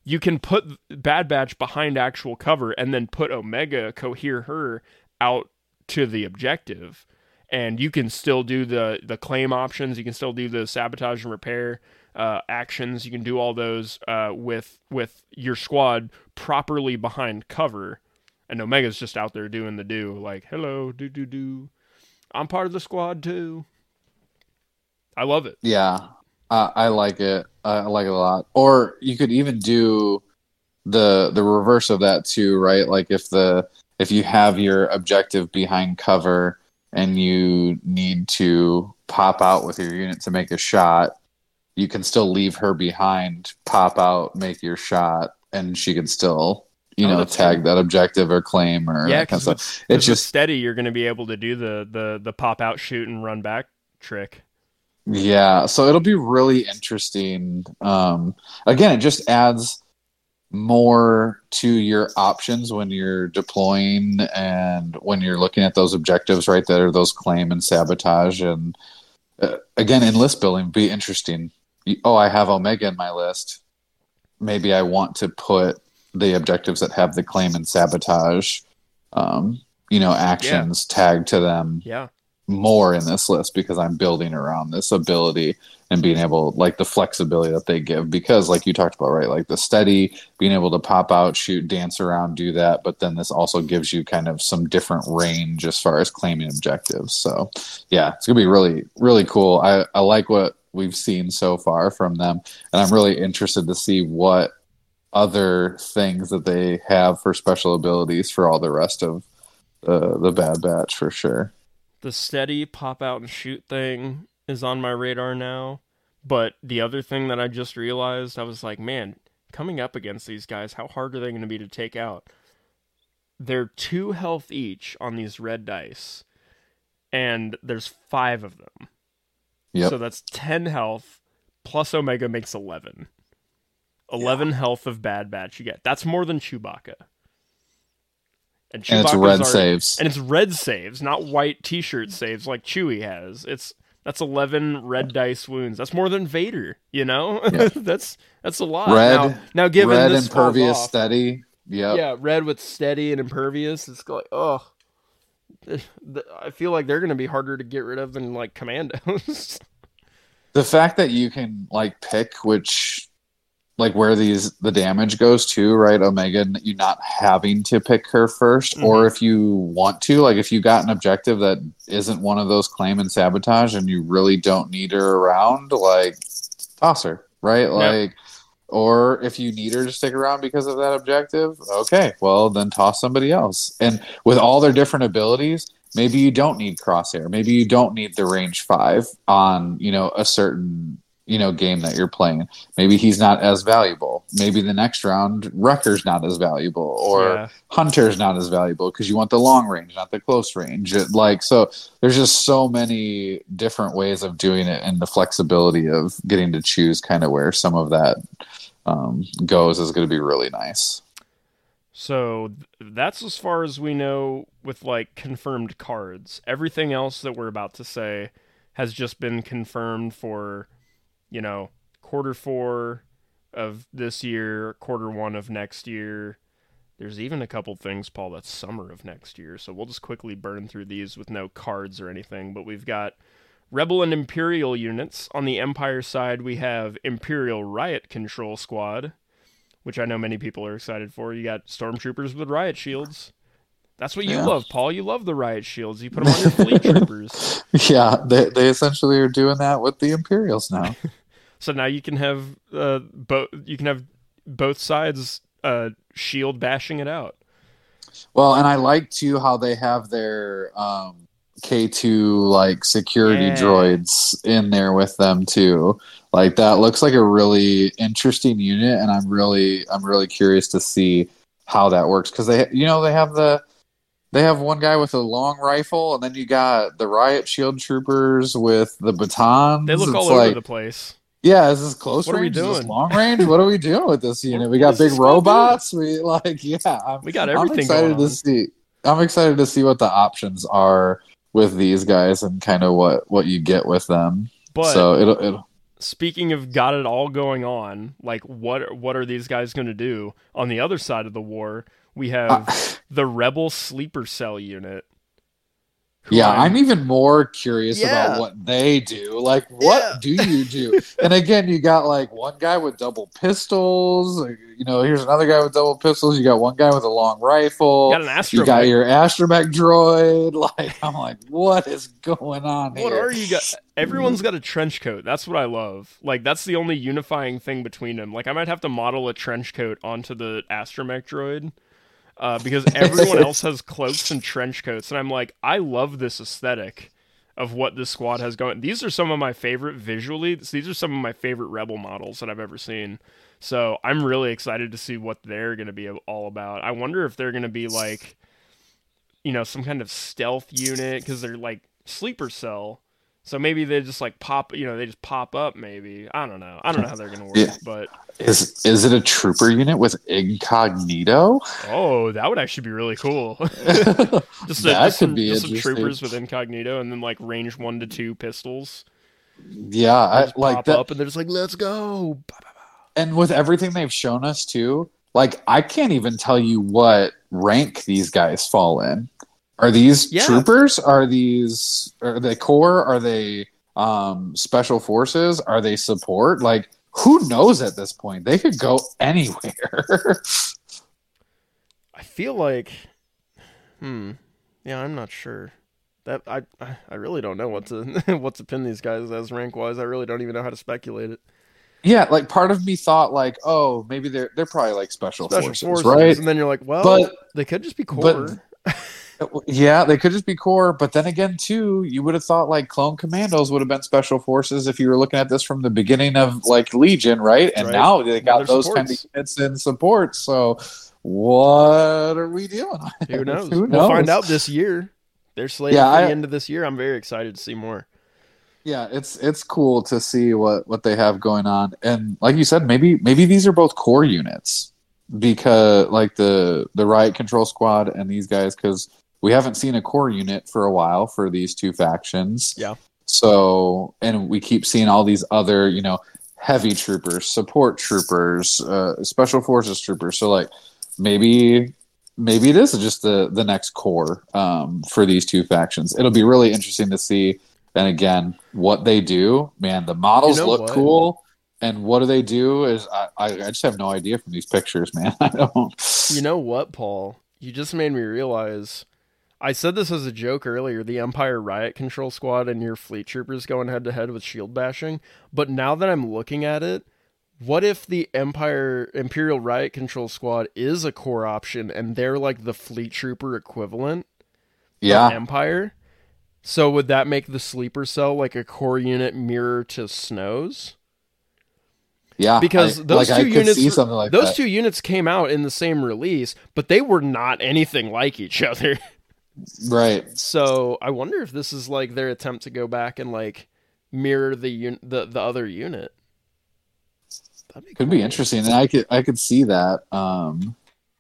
you can put Bad Batch behind actual cover and then put Omega, cohere her out to the objective, and you can still do the the claim options. You can still do the sabotage and repair uh, actions. You can do all those uh, with with your squad properly behind cover, and Omega's just out there doing the do, like, hello, do do do, I'm part of the squad too. I love it. Yeah, uh, I like it. I like it a lot. Or you could even do the the reverse of that too, right? Like if the if you have your objective behind cover and you need to pop out with your unit to make a shot, you can still leave her behind, pop out, make your shot, and she can still, you Oh, know, that's tag cool. that objective or claim or Yeah, that kind because of stuff. It's just steady. You're going to be able to do the the the pop out, shoot, and run back trick. yeah, so it'll be really interesting. Um, again, it just adds more to your options when you're deploying and when you're looking at those objectives, right? That are those claim and sabotage. And uh, again, in list building would be interesting. You, oh, I have Omega in my list. Maybe I want to put the objectives that have the claim and sabotage, um, you know, actions tagged to them Yeah. more in this list because I'm building around this ability and being able, like the flexibility that they give, because like you talked about, right, like the steady, being able to pop out, shoot, dance around, do that, but then this also gives you kind of some different range as far as claiming objectives. So yeah, it's gonna be really, really cool. I, I like what we've seen so far from them, and I'm really interested to see what other things that they have for special abilities for all the rest of uh, the Bad Batch for sure. The steady pop out and shoot thing is on my radar now. But the other thing that I just realized, I was like, man, coming up against these guys, how hard are they going to be to take out? They're two health each on these red dice, and there's five of them. Yep. So that's ten health, plus Omega makes eleven. eleven health of Bad Batch you get. That's more than Chewbacca. And, And it's Chewbacca's red already- saves. And it's red saves, not white t-shirt saves like Chewie has. It's that's eleven red dice wounds. That's more than Vader, you know? Yeah. that's that's a lot. Red, now, now given red this falls impervious off- steady. Yep. Yeah, red with steady and impervious. It's like, oh, I feel like they're going to be harder to get rid of than like commandos. The fact that you can like pick which, like where these the damage goes to, right? Omega, you not having to pick her 1st Mhm. or if you want to, like if you got an objective that isn't one of those claim and sabotage, and you really don't need her around, like toss her, right? Like, or if you need her to stick around because of that objective, okay, well then toss somebody else. And with all their different abilities, maybe you don't need crosshair. Maybe you don't need the range five on, you know, a certain, you know, game that you're playing. Maybe he's not as valuable. Maybe the next round, Wrecker's not as valuable, or Yeah. Hunter's not as valuable because you want the long range, not the close range. It- Like, so there's just so many different ways of doing it, and the flexibility of getting to choose kind of where some of that um, goes is going to be really nice. So th- that's as far as we know with like confirmed cards. Everything else that we're about to say has just been confirmed for, you know, quarter four of this year, quarter one of next year. There's even a couple things, Paul, that's summer of next year. So we'll just quickly burn through these with no cards or anything. But we've got Rebel and Imperial units. On the Empire side, we have Imperial Riot Control Squad, which I know many people are excited for. You got Stormtroopers with riot shields. That's what you Yeah. love, Paul. You love the riot shields. You put them on your fleet troopers. Yeah, they they essentially are doing that with the Imperials now. So now you can have uh, both. You can have both sides uh, shield bashing it out. Well, and I like too how they have their um, K two like security Yeah. droids in there with them too. Like that looks like a really interesting unit, and I'm really I'm really curious to see how that works, because they you know they have the they have one guy with a long rifle, and then you got the riot shield troopers with the batons. They look It's all like, over the place. yeah, is this close What are we range? Is this doing? long range? What are we doing with this unit? We What got is big this guy doing? robots. We like, yeah. I'm, We got I'm everything excited going to on. see. I'm excited to see what the options are with these guys and kind of what what you get with them. But so it'll, it'll speaking of got it all going on, like what what are these guys going to do on the other side of the war? We have Uh, the Rebel Sleeper Cell unit. who Yeah, I'm- I'm even more curious Yeah. about what they do. Like, what Yeah. do you do? And again, you got like one guy with double pistols. like, You know, here's another guy with double pistols. You got one guy with a long rifle. You got an You got astromech. your astromech droid. Like, I'm like, what is going on What here? are you guys? Everyone's got a trench coat. That's what I love. Like that's the only unifying thing between them. Like I might have to model a trench coat onto the astromech droid. Uh, because everyone else has cloaks and trench coats, and I'm like, I love this aesthetic of what this squad has going. These are some of my favorite visually. These are some of my favorite Rebel models that I've ever seen. So I'm really excited to see what they're going to be all about. I wonder if they're going to be like, you know, some kind of stealth unit because they're like sleeper cell. So maybe they just like pop, you know, they just pop up. Maybe I don't know. I don't know how they're going to work, Yeah. but Is is it a trooper unit with incognito? oh, that would actually be really cool. just That a, just could some, be just some interesting. troopers with incognito, and then like range one to two pistols. Yeah, They I just like pop that. up, and they're just like, "Let's go!" And with everything they've shown us too, like I can't even tell you what rank these guys fall in. Are these Yeah. troopers? Are these are they core? Are they um special forces? Are they support? Like who knows at this point? They could go anywhere. I feel like, hmm, yeah, I'm not sure. That I I I really don't know what to what to pin these guys as rank wise. I really don't even know how to speculate it. Yeah, like part of me thought like, oh, maybe they're they're probably like special, Special forces, forces, right? and then you're like, well, But they could just be core. but- Yeah, they could just be core, but then again, too, you would have thought like clone commandos would have been special forces if you were looking at this from the beginning of like Legion, right? And Right. now they Now got they're those kind of supports. units in support. So what are we doing? Who knows? Who knows? We'll find out this year. They're slated Yeah, for the I- end of this year. I'm very excited to see more. Yeah, it's it's cool to see what what they have going on, and like you said, maybe maybe these are both core units because like the the Riot Control Squad and these guys because. We haven't seen a core unit for a while for these two factions. Yeah. So, and we keep seeing all these other, you know, heavy troopers, support troopers, uh, special forces troopers. So, like, maybe, maybe it is just the the next core um, for these two factions. It'll be really interesting to see. And again, what they do, man, the models You know look what? cool. And what do they do? Is I, I I just have no idea from these pictures, man. I don't. You know what, Paul? You just made me realize. I said this as a joke earlier, the Empire Riot Control Squad and your fleet troopers going head to head with shield bashing. But now that I'm looking at it, what if the Empire Imperial Riot Control Squad is a core option and they're like the fleet trooper equivalent Yeah. of Empire? So would that make the sleeper cell like a core unit mirror to Snow's? Yeah, Because I- those like, I two could units, see something like those that. two units came out in the same release, but they were not anything like each other. Right. So I wonder if this is like their attempt to go back and like mirror the un- the the other unit. That'd be Could be cool. interesting, and I could I could see that. Um,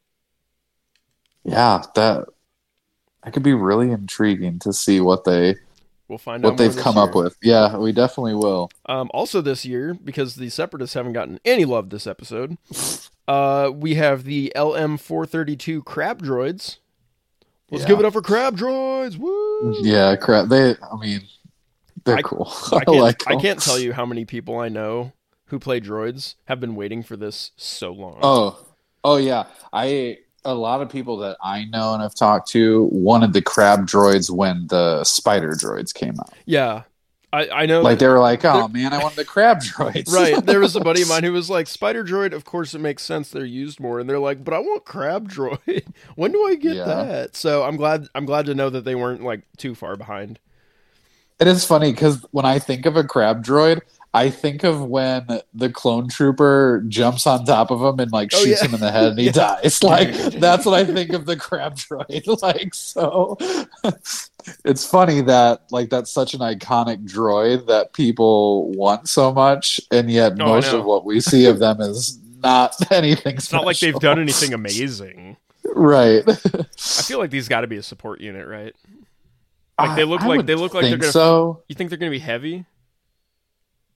yeah, that that could be really intriguing to see what they We'll find out what more they've this come year. up with. Yeah, we definitely will. Um, also this year, because the Separatists haven't gotten any love this episode, uh, we have the L M four thirty-two crab droids. Let's Yeah. give it up for crab droids! Woo! Yeah, crap. They, I mean, they're I- cool. I I, can't, like. I them. can't tell you how many people I know who play droids have been waiting for this so long. Oh, oh yeah. I a lot of people that I know and have talked to wanted the crab droids when the spider droids came out. Yeah, I, I know. Like that- they were like, "Oh man, I want the crab droids." right. There was a buddy of mine who was like, Spider Droid, of course it makes sense they're used more. And they're like, but I want Crab Droid. When do I get Yeah. that? So I'm glad I'm glad to know that they weren't like too far behind. It is funny because when I think of a crab droid, I think of when the clone trooper jumps on top of him and like Oh, shoots yeah. him in the head and he Yeah. dies. Like that's what I think of the crab droid. Like so, it's funny that like that's such an iconic droid that people want so much, and yet Oh, I most know. of what we see of them is not anything. It's not like they've done anything amazing. right. I feel like these got to be a support unit, right? Like they look I like would they look like they're think gonna. so. You think they're gonna be heavy?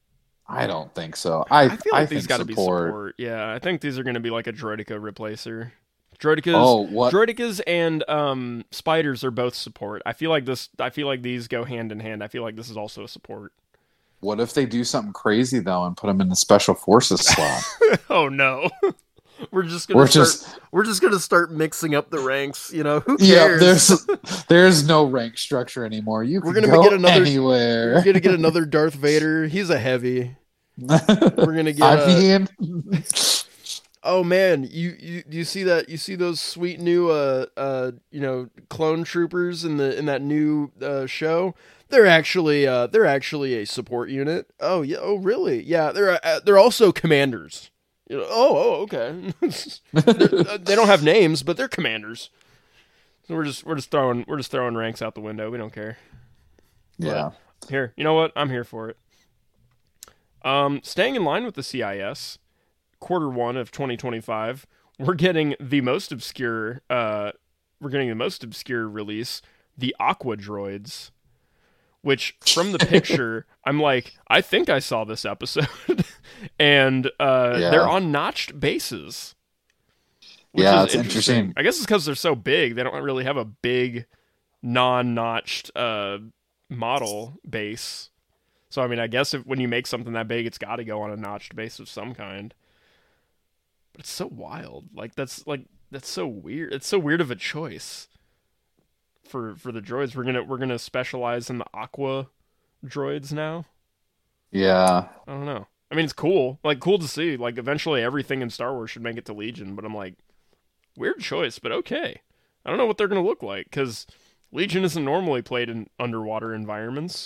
I don't think so. I I feel like I these think got to be support. support. Yeah, I think these are going to be like a Droideka replacer. Droidekas, Oh, what? Droidekas and um, spiders are both support. I feel like this. I feel like these go hand in hand. I feel like this is also a support. What if they do something crazy though and put them in the special forces slot? Oh no. We're just gonna We're start, just we're just gonna start mixing up the ranks. You know, who yeah. cares? There's there's no rank structure anymore. You We're can gonna go get another- anywhere. We're gonna get another Darth Vader. He's a heavy. We're gonna get. I uh, mean, oh man, you, you you see that? You see those sweet new uh uh you know clone troopers in the in that new uh, show? They're actually uh they're actually a support unit. Oh yeah. Oh really? Yeah. They're uh, they're also commanders. You know, oh, oh, okay. uh, they don't have names, but they're commanders. So we're just we're just throwing we're just throwing ranks out the window. We don't care. yeah. But here, you know what? I'm here for it. Um, staying in line with the C I S, quarter one of twenty twenty-five, we're getting the most obscure. Uh, we're getting the most obscure release, the Aqua Droids. Which, from the picture, I'm like, I think I saw this episode. and uh, Yeah. they're on notched bases. which Yeah, is it's interesting. I guess it's because they're so big. They don't really have a big, non-notched uh, model base. So, I mean, I guess if, when you make something that big, it's got to go on a notched base of some kind. But it's so wild. Like, that's like that's so weird. It's so weird of a choice. For for the droids, we're gonna we're gonna specialize in the aqua droids now. Yeah. I don't know. I mean, it's cool. Like, cool to see. Like, eventually everything in Star Wars should make it to Legion. But I'm like, weird choice, but okay. I don't know what they're gonna look like because Legion isn't normally played in underwater environments.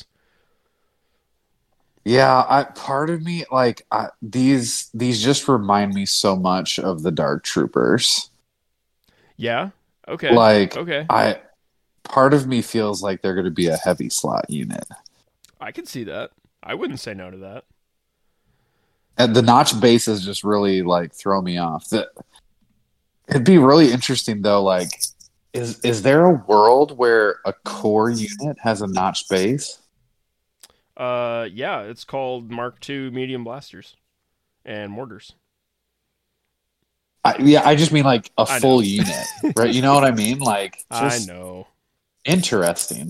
Yeah, I part of me like I, these these just remind me so much of the Dark Troopers. Yeah. Okay. Like okay. I part of me feels like they're going to be a heavy slot unit. I could see that. I wouldn't say no to that. And the notch bases just really like throw me off. That it'd be really interesting though. Like, is is there a world where a core unit has a notch base? Uh, yeah, it's called Mark two medium blasters and mortars. I, yeah, I just mean like a I full know. unit, right? You know what I mean? Like, just I know. interesting.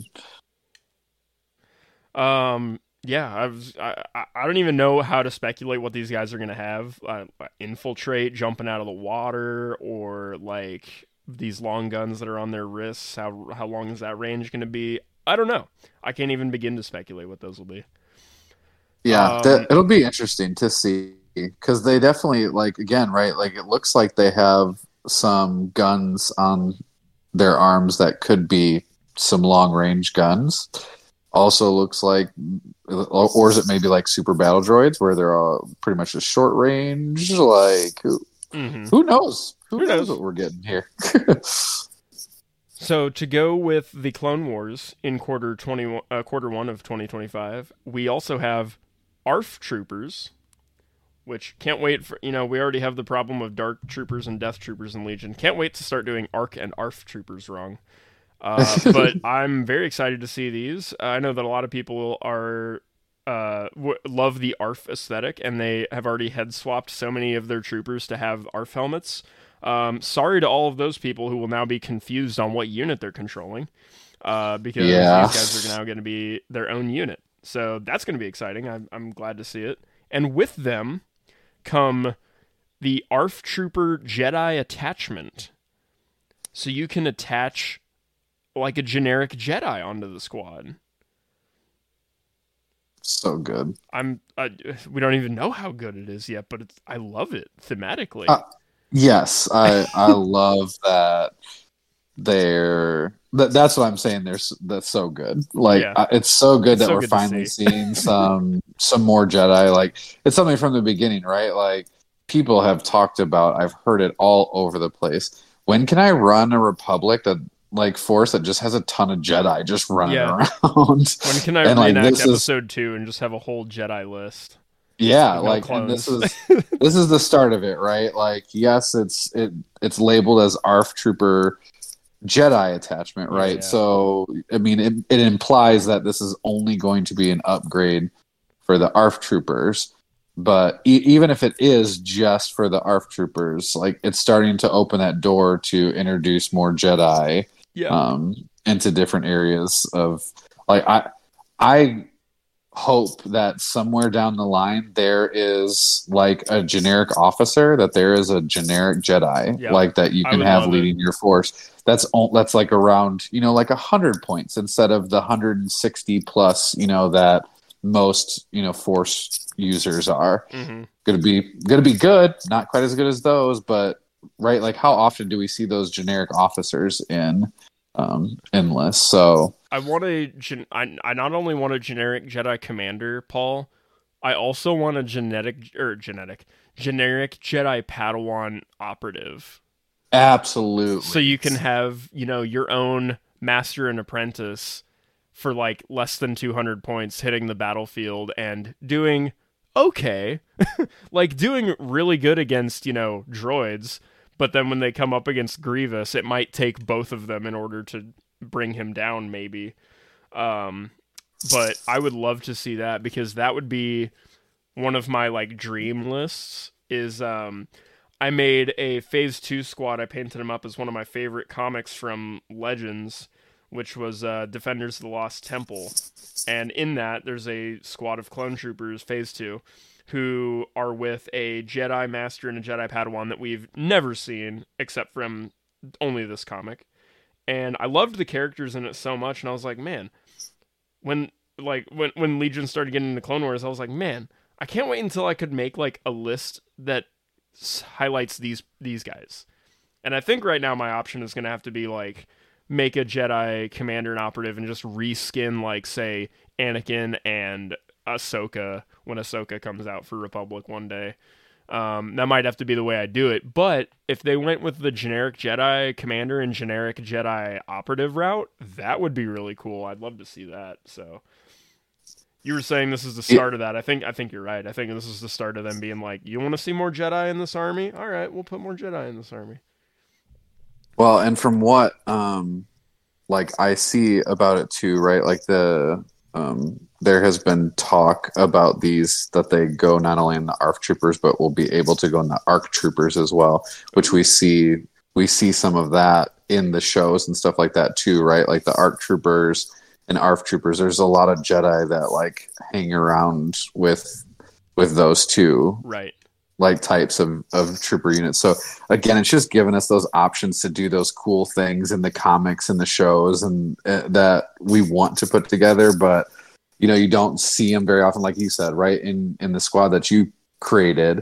Um, yeah, I was. I, I I don't even know how to speculate what these guys are gonna have. Uh, infiltrate, jumping out of the water, or like these long guns that are on their wrists. How how long is that range gonna be? I don't know. I can't even begin to speculate what those will be. Yeah, Um, that, it'll be interesting to see because they definitely like again, right? Like it looks like they have some guns on their arms that could be some long range guns. Also looks like, or is it maybe like super battle droids where they're all pretty much a short range? Like who, mhm. who knows? Who, Who knows? knows? what we're getting here? So to go with the Clone Wars in quarter twenty uh, quarter one of twenty twenty-five, we also have A R F troopers, which can't wait for, you know, we already have the problem of Dark Troopers and Death Troopers in Legion. Can't wait to start doing A R C and A R F troopers wrong. Uh, but I'm very excited to see these. Uh, I know that a lot of people are uh, w- love the A R F aesthetic, and they have already head swapped so many of their troopers to have A R F helmets. Um, sorry to all of those people who will now be confused on what unit they're controlling, uh, because Yeah. these guys are now going to be their own unit. So that's going to be exciting. I'm, I'm glad to see it. And with them come the A R F Trooper Jedi attachment. So you can attach like a generic Jedi onto the squad. So good. I'm uh, we don't even know how good it is yet, but it's, I love it thematically. Uh, Yes, I I love that they're that, that's what I'm saying. There's that's so good. Like Yeah. uh, it's so good It's that so we're good to finally see. seeing some some more Jedi. Like it's something from the beginning, right? Like people have talked about. I've heard it all over the place. When can I run a Republic that like force that just has a ton of Jedi just running Yeah. around? when can I and, like, reenact this is- episode two and just have a whole Jedi list? Yeah, With no like and this clones. is this is the start of it, right? Like yes, it's it it's labeled as A R F Trooper Jedi attachment, Yeah, right? yeah. So I mean it, it implies that this is only going to be an upgrade for the A R F Troopers. but e- even if it is just for the A R F troopers, like it's starting to open that door to introduce more Jedi Yeah. um, into different areas of like I I hope that somewhere down the line there is like a generic officer, that there is a generic Jedi, Yep. like that you I can would have love leading it. your force. That's all, that's like around, you know, like a hundred points instead of the one hundred sixty plus, you know, that most, you know, force users are. Mm-hmm. Gonna be gonna be good, not quite as good as those, but right, like how often do we see those generic officers in um in lists? So I want a gen- I, I not only want a generic Jedi commander, Paul, I also want a genetic or genetic generic Jedi Padawan operative. absolutely. So you can have, you know, your own master and apprentice for like less than two hundred points hitting the battlefield and doing okay. Like doing really good against, you know, droids, but then when they come up against Grievous, it might take both of them in order to bring him down maybe. Um but I would love to see that, because that would be one of my like dream lists is um I made a phase two squad. I painted him up as one of my favorite comics from Legends, which was uh, Defenders of the Lost Temple. And in that, there's a squad of clone troopers, phase two, who are with a Jedi Master and a Jedi Padawan that we've never seen, except from only this comic. And I loved the characters in it so much, and I was like, man, when like when when Legion started getting into Clone Wars, I was like, man, I can't wait until I could make like a list that highlights these these guys. And I think right now my option is going to have to be like make a Jedi commander and operative and just reskin like say Anakin and Ahsoka when Ahsoka comes out for Republic one day. Um, that might have to be the way I do it. But if they went with the generic Jedi commander and generic Jedi operative route, that would be really cool. I'd love to see that. So you were saying this is the start of that. I think I think you're right. I think this is the start of them being like, you want to see more Jedi in this army? All right, we'll put more Jedi in this army. Well, and from what um like I see about it too, right? Like the um there has been talk about these that they go not only in the A R F troopers but will be able to go in the A R C troopers as well, which we see we see some of that in the shows and stuff like that too, right? Like the A R C troopers and A R F troopers, there's a lot of Jedi that like hang around with with those two Right. like types of, of trooper units. So again, it's just giving us those options to do those cool things in the comics and the shows and uh, that we want to put together, but you know, you don't see them very often, like you said, right? In in the squad that you created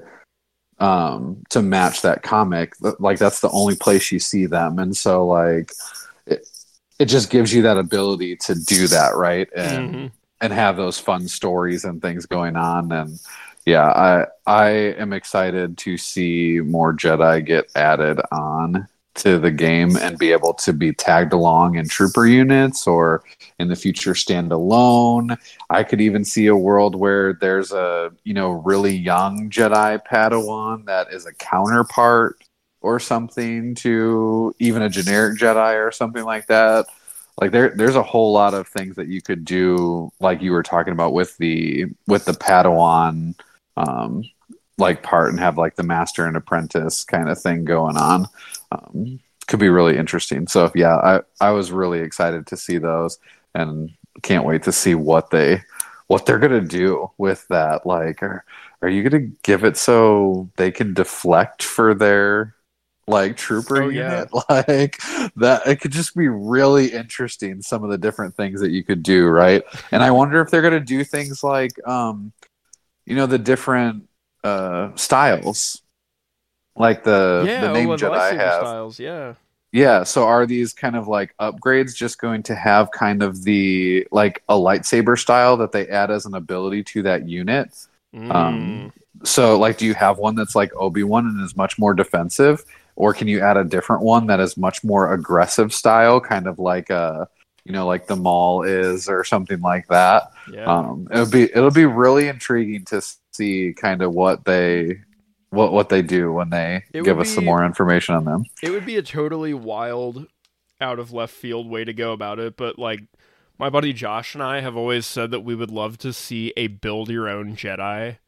um to match that comic, like that's the only place you see them. And so like it, it just gives you that ability to do that, right? And Mm-hmm. and have those fun stories and things going on. And yeah, I I am excited to see more Jedi get added on to the game and be able to be tagged along in trooper units or in the future stand alone. I could even see a world where there's a, you know, really young Jedi Padawan that is a counterpart or something to even a generic Jedi or something like that. Like there, there's a whole lot of things that you could do, like you were talking about with the with the Padawan, um, like part, and have like the master and apprentice kind of thing going on. Um, could be really interesting. So yeah, I I was really excited to see those, and can't wait to see what they what they're gonna do with that. Like, are are you gonna give it so they can deflect for their like trooper Oh, yeah. unit? Like that, it could just be really interesting, some of the different things that you could do, right? And I wonder if they're going to do things like um you know, the different uh styles, like the Yeah, the name oh, the Jedi lightsaber have. styles, yeah. Yeah, so are these kind of like upgrades just going to have kind of the like a lightsaber style that they add as an ability to that unit? Mm. Um, so like, do you have one that's like Obi-Wan and is much more defensive, or can you add a different one that is much more aggressive style, kind of like a, you know, like the Maul is or something like that? Yeah. Um, it'll be it'll be really intriguing to see kind of what they what what they do when they It give would us some be- more information on them. It would be a totally wild, out of left field way to go about it, but like my buddy Josh and I have always said that we would love to see a build your own Jedi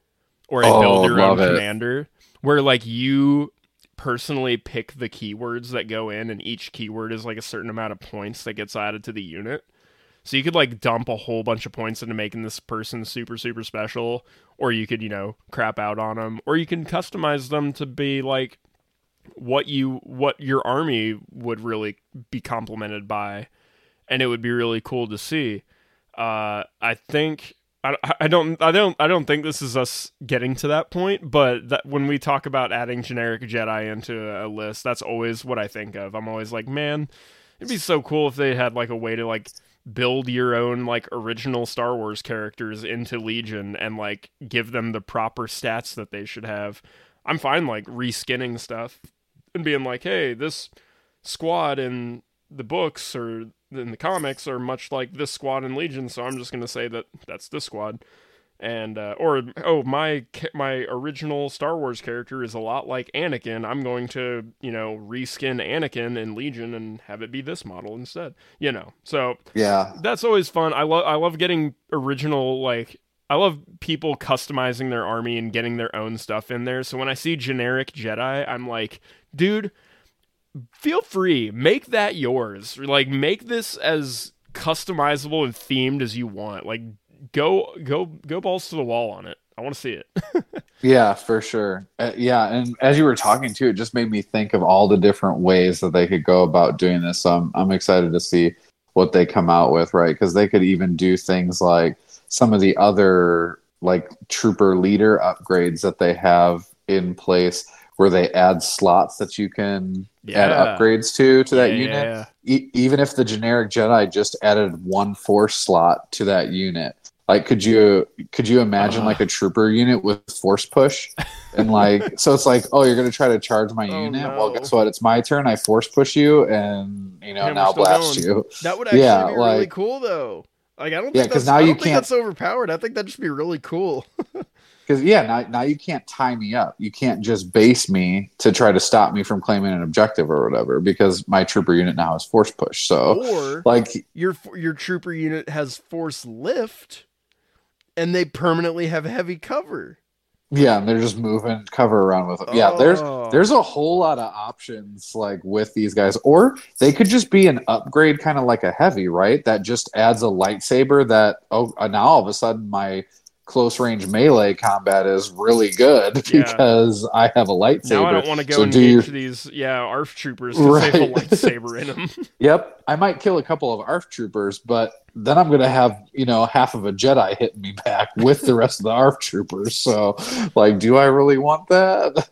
or a Oh, build your own love it. commander, where like you personally pick the keywords that go in, and each keyword is like a certain amount of points that gets added to the unit. So you could like dump a whole bunch of points into making this person super, super special, or you could, you know, crap out on them, or you can customize them to be like what you, what your army would really be complemented by, and it would be really cool to see. Uh, I think, I, I don't, I don't, I don't think this is us getting to that point, but that when we talk about adding generic Jedi into a list, that's always what I think of. I'm always like, man, it'd be so cool if they had like a way to like build your own like original Star Wars characters into Legion and like give them the proper stats that they should have. I'm fine like reskinning stuff and being like, hey, this squad in the books or in the comics are much like this squad in Legion, so I'm just going to say that that's this squad. And uh, or oh, my my original Star Wars character is a lot like Anakin. I'm going to, you know, reskin Anakin in Legion and have it be this model instead. You know, so Yeah. that's always fun. I love I love getting original, like I love people customizing their army and getting their own stuff in there. So when I see generic Jedi, I'm like, dude, feel free, make that yours. Like make this as customizable and themed as you want. Like go go go balls to the wall on it. I want to see it. Yeah, for sure. Uh, yeah, and as you were talking too, it just made me think of all the different ways that they could go about doing this. So I'm I'm excited to see what they come out with, right? Because they could even do things like some of the other like trooper leader upgrades that they have in place, where they add slots that you can Yeah. add upgrades to to that Yeah, unit. yeah. E- even if the generic Jedi just added one force slot to that unit. Like, could you could you imagine Ugh. like a trooper unit with force push, and like, so it's like, oh, you're gonna try to charge my Oh, unit. no. Well, guess what? It's my turn. I force push you, and you know And we're now still blast going. you. That would actually Yeah, be really like- cool though. Like I don't Yeah, think 'cause that's, now I you don't think can't- that's overpowered. I think that'd just be really cool. Because yeah, now now you can't tie me up. You can't just base me to try to stop me from claiming an objective or whatever. Because my trooper unit now has force push. So Or like, your your trooper unit has force lift, and they permanently have heavy cover. yeah, and they're just moving cover around with it. Yeah, there's Oh. there's a whole lot of options like with these guys, or they could just be an upgrade, kind of like a heavy, right? That just adds a lightsaber. That oh, uh, now all of a sudden my close range melee combat is really good Yeah. because I have a lightsaber. Now I don't want to go So do engage you- these yeah A R F troopers because they have a Right. lightsaber in them. Yep, I might kill a couple of A R F troopers, but then I'm gonna have, you know, half of a Jedi hitting me back with the rest of the A R F troopers. So, like, do I really want that?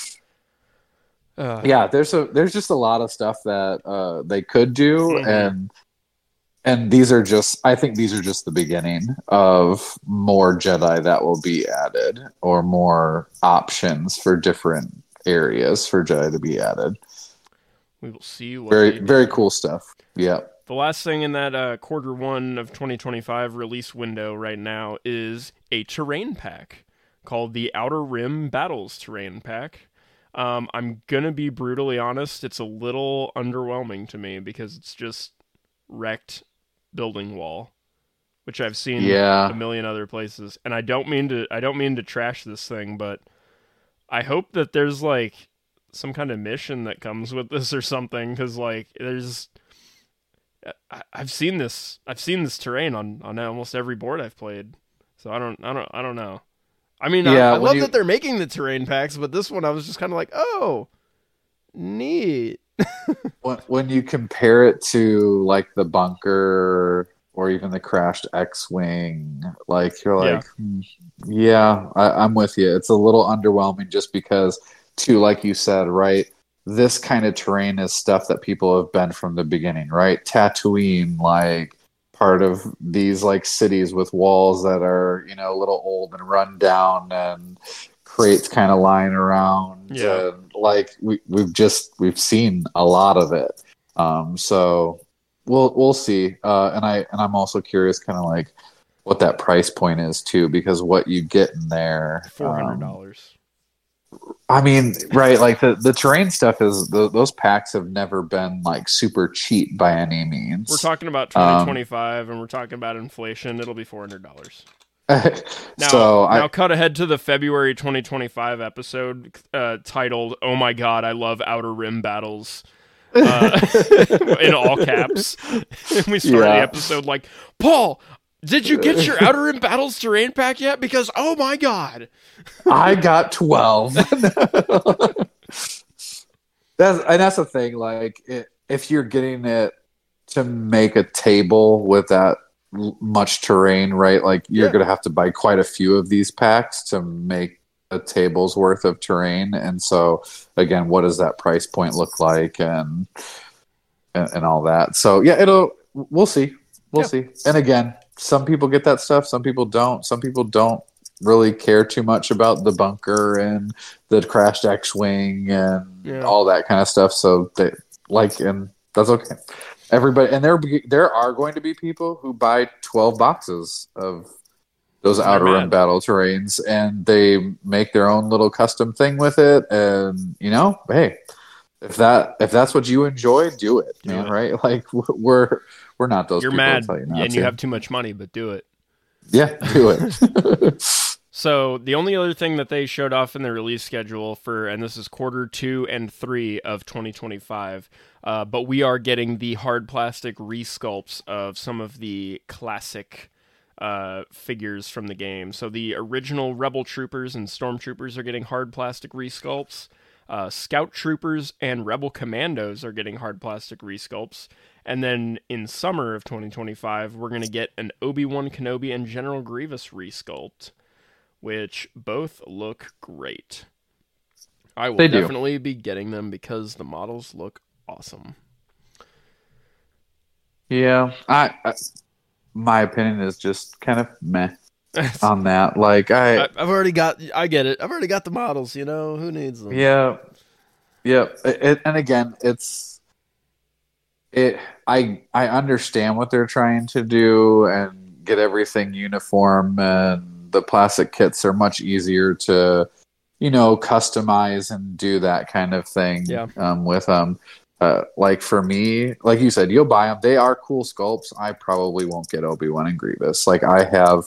Uh, Yeah, there's a there's just a lot of stuff that uh, they could do, Mhm. and and these are just I think these are just the beginning of more Jedi that will be added, or more options for different areas for Jedi to be added. we will see. What Very they do. very cool stuff. Yeah. The last thing in that uh, quarter one of twenty twenty-five release window right now is a terrain pack called the Outer Rim Battles Terrain Pack. Um, I'm gonna be brutally honest; it's a little underwhelming to me because it's just wrecked building wall, which I've seen Yeah. a million other places. And I don't mean to I don't mean to trash this thing, but I hope that there's like some kind of mission that comes with this or something, because like there's I, I've seen this I've seen this terrain on, on almost every board I've played. So I don't I don't I don't know. I mean, Yeah, I, I when love you- that they're making the terrain packs, but this one I was just kind of like, oh, neat. when, when you compare it to like the bunker or even the crashed X-wing, like you're Yeah. like, hmm, yeah, I, I'm with you. It's a little underwhelming just because, too, like you said, right? This kind of terrain is stuff that people have been from the beginning, right? Tatooine, like part of these like cities with walls that are, you know, a little old and run down, and crates kind of lying around. Yeah. And like we we've just we've seen a lot of it. Um, so we'll we'll see. Uh, and I and I'm also curious, kind of like what that price point is too, because what you get in there, Four hundred um, dollars. I mean, right? Like the, the terrain stuff is the, those packs have never been like super cheap by any means. We're talking about um, twenty twenty-five, and we're talking about inflation. It'll be four hundred dollars. Now, so now I cut ahead to the February twenty twenty-five episode uh, titled "Oh my God, I love Outer Rim Battles." Uh, in all caps. And we started Yeah. the episode like, Paul, did you get your Outer Rim Battles terrain pack yet? Because, oh my God. I got twelve. That's and that's the thing. Like, it, if you're getting it to make a table with that l- much terrain, right? Like, you're Yeah. gonna have to buy quite a few of these packs to make a table's worth of terrain. And so, again, what does that price point look like, and and, and all that? So, yeah, it'll. We'll see. We'll Yeah. see. And again, some people get that stuff. Some people don't. Some people don't really care too much about the bunker and the crashed X-wing and Yeah. all that kind of stuff. So they like, and that's okay. Everybody, and there be- there are going to be people who buy twelve boxes of those They're Outer Rim mad. battle terrains, and they make their own little custom thing with it. And you know, hey, if that if that's what you enjoy, do it, Do man. it. Right? Like, we're we're not those You're people. mad that tell you not and to. you have too much money, but do it. Yeah, do it. So the only other thing that they showed off in the release schedule for, and this is quarter two and three of twenty twenty-five, uh, but we are getting the hard plastic resculpts of some of the classic uh, figures from the game. So the original Rebel Troopers and Stormtroopers are getting hard plastic resculpts. Uh, Scout Troopers and Rebel Commandos are getting hard plastic resculpts. And then in summer of twenty twenty-five, we're going to get an Obi-Wan Kenobi and General Grievous resculpt, which both look great. I will They do. definitely be getting them because the models look awesome. Yeah, I, I my opinion is just kind of meh on that. Like, I, I, I've already got, I get it. I've already got the models, you know, who needs them? yeah, yeah. It, it- and again, it's it. I I understand what they're trying to do and get everything uniform, and the plastic kits are much easier to, you know, customize and do that kind of thing. Yeah. Um, with them. Uh, like for me, like you said, you'll buy them. They are cool sculpts. I probably won't get Obi-Wan and Grievous. Like, I have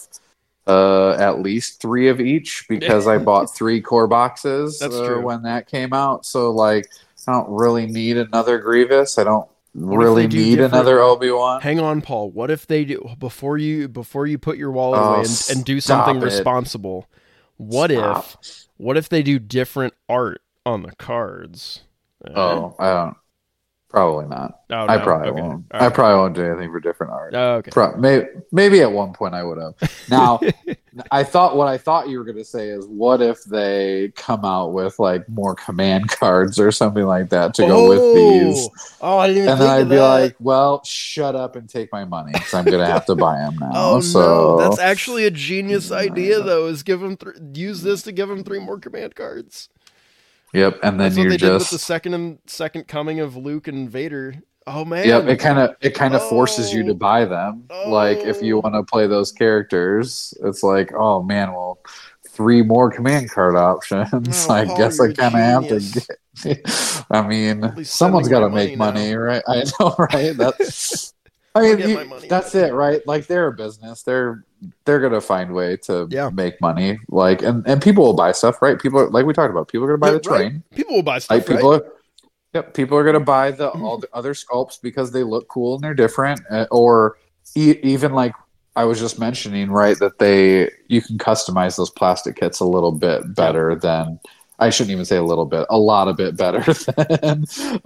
uh, at least three of each because I bought three core boxes That's uh, true. when that came out. So, like, I don't really need another Grievous. I don't if really they do need different- another Obi-Wan. Hang on, Paul. What if they do, before you before you put your wallet Oh, away and, and do stop something it. responsible? What Stop. if what if they do different art on the cards? Uh, Oh, I don't. Probably not. oh, I no. probably Okay. won't. All I right. probably won't do anything for different art. Oh, okay. Pro- maybe, maybe at one point I would have. Now, I thought what I thought you were going to say is, what if they come out with like more command cards or something like that to go with these? Oh, I didn't even And think then I'd of be that. like, well, shut up and take my money because I'm going to have to buy them now. Oh so, no, that's actually a genius idea though. Is give them th- use this to give them three more command cards. yep. And then That's what you're they did with just the second and second coming of Luke and Vader. Oh man. Yep, it kind of it kind of forces you to Oh. buy them. Like, if you Oh. want to play those characters, it's like, oh man, well, three more command card options. Oh, I Paul, guess you're I a kind of have to genius. get. I mean, least someone's got sending to my make money money, right? I know, right? That's. I mean, get you- my money. that's it, right? Like, they're a business. They're they're gonna find a way to Yeah. make money. Like, and and people will buy stuff, right? People are, like we talked about. People are gonna buy Yeah, the right. train. People will buy stuff, Like, people right? are, yep, people are gonna buy the all the other sculpts because they look cool and they're different, uh, or e- even like I was just mentioning, right, that they you can customize those plastic kits a little bit better than I shouldn't even say a little bit, a lot of bit better than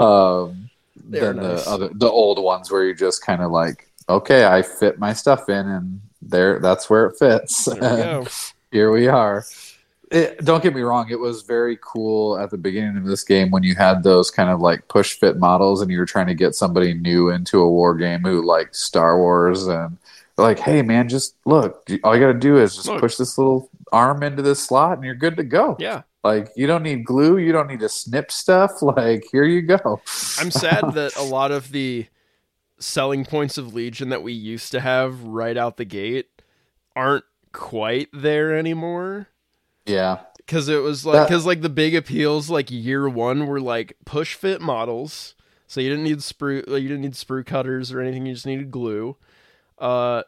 um, They're than nice. the other the old ones where you just kind of like, okay, I fit my stuff in and there that's where it fits. There we go. Here we are. It, don't get me wrong, it was very cool at the beginning of this game when you had those kind of like push fit models and you were trying to get somebody new into a war game who liked Star Wars, and they're like, hey man, just look, all you got to do is just Look. push this little arm into this slot and you're good to go. Yeah. Like, you don't need glue, you don't need to snip stuff. Like, here you go. I'm sad that a lot of the selling points of Legion that we used to have right out the gate aren't quite there anymore. Yeah. Because it was like, That- because like the big appeals, like year one, were like push fit models. So you didn't need sprue, like, you didn't need sprue cutters or anything. You just needed glue. Uh,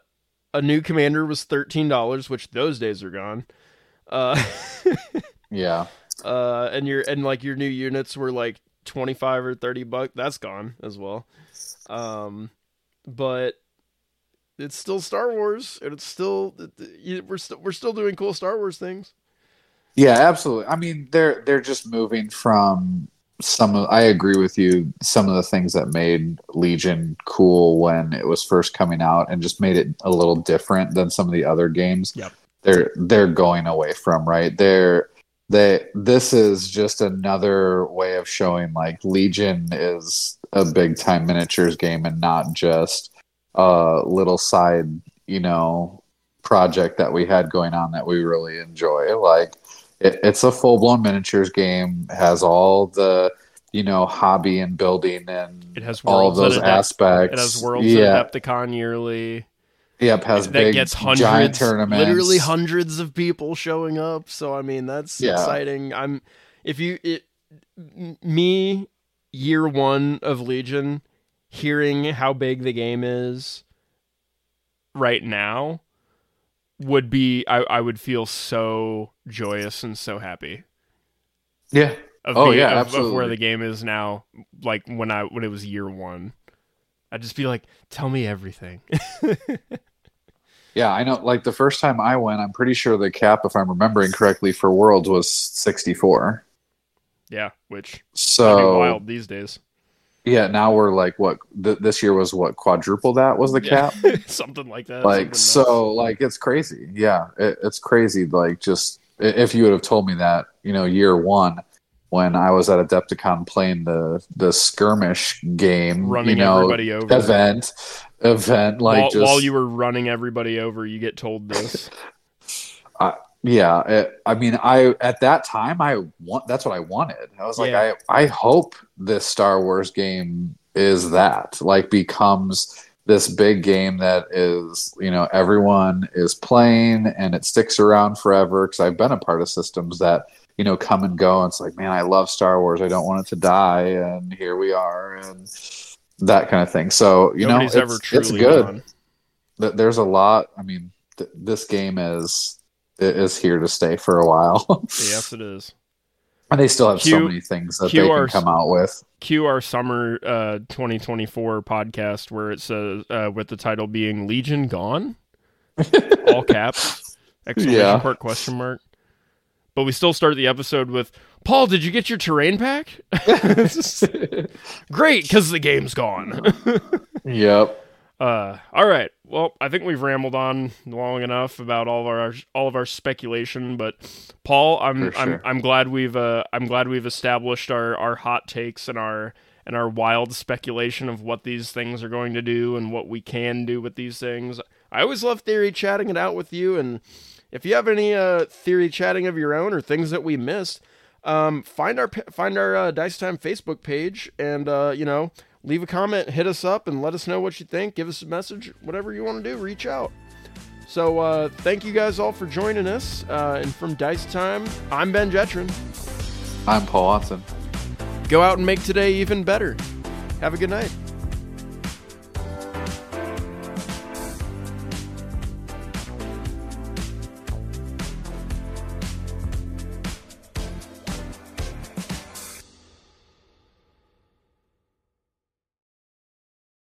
a new commander was thirteen dollars, which those days are gone. Uh, Yeah. uh, and your and like your new units were like twenty-five or thirty bucks. That's gone as well. Um, but it's still Star Wars, and it's still we're still we're still doing cool Star Wars things. Yeah, absolutely. I mean, they're they're just moving from some of, I agree with you, some of the things that made Legion cool when it was first coming out and just made it a little different than some of the other games. Yep. They're they're going away from, right? They're they this is just another way of showing like Legion is a big time miniatures game and not just a little side, you know, project that we had going on that we really enjoy. Like it, it's a full blown miniatures game, has all the, you know, hobby and building and It has all of worlds those at Adept- aspects. It has worlds yeah. at Adepticon yearly. Yep, has that big gets giant hundreds, tournaments. literally hundreds of people showing up. So I mean, that's Yeah. exciting. I'm if you it m- me year one of Legion, hearing how big the game is right now would be I, I would feel so joyous and so happy. Yeah. Of Oh, the, yeah, of, of absolutely. where the game is now, like when I when it was year one. I'd just be like, tell me everything. Yeah, I know. Like the first time I went, I'm pretty sure the cap, if I'm remembering correctly, for Worlds was sixty-four. Yeah, which would be So wild these days. yeah, now we're like what th- this year was what quadruple that was the Yeah. cap. Something like that. Like something nuts. so, like it's crazy. Yeah, it, it's crazy. Like just i- if you would have told me that, you know, year one when I was at Adepticon playing the the skirmish game, Running you know, everybody over. event, event like while, just while you were running everybody over, you get told this. yeah. It, I mean, I at that time I want that's what I wanted. I was like, Yeah. I I hope this Star Wars game is that like becomes this big game that is, you know, everyone is playing and it sticks around forever. Because I've been a part of systems that, you know, come and go. And it's like, man, I love Star Wars. I don't want it to die. And here we are, and that kind of thing. So, you Nobody's know, ever it's, truly it's good. gone. Th- There's a lot. I mean, th- this game is is here to stay for a while. Yes, it is. And they still have so Q- many things that Q they R can come out with. Cue our summer uh, twenty twenty-four podcast where it says, uh, with the title being Legion Gone? All caps. Exclamation Yeah. mark, question mark. But we still start the episode with, Paul, did you get your terrain pack? Great, because the game's gone. Yep. Uh, all right. Well, I think we've rambled on long enough about all of our all of our speculation. But Paul, I'm For sure. I'm I'm glad we've uh, I'm glad we've established our, our hot takes and our and our wild speculation of what these things are going to do and what we can do with these things. I always love theory chatting it out with you. And if you have any uh, theory chatting of your own or things that we missed, um, find our find our uh, Dice Time Facebook page and uh, you know. Leave a comment, hit us up, and let us know what you think. Give us a message, whatever you want to do, reach out. So, uh, thank you guys all for joining us. Uh, and from Dice Time, I'm Ben Jetron. I'm Paul Watson. Go out and make today even better. Have a good night.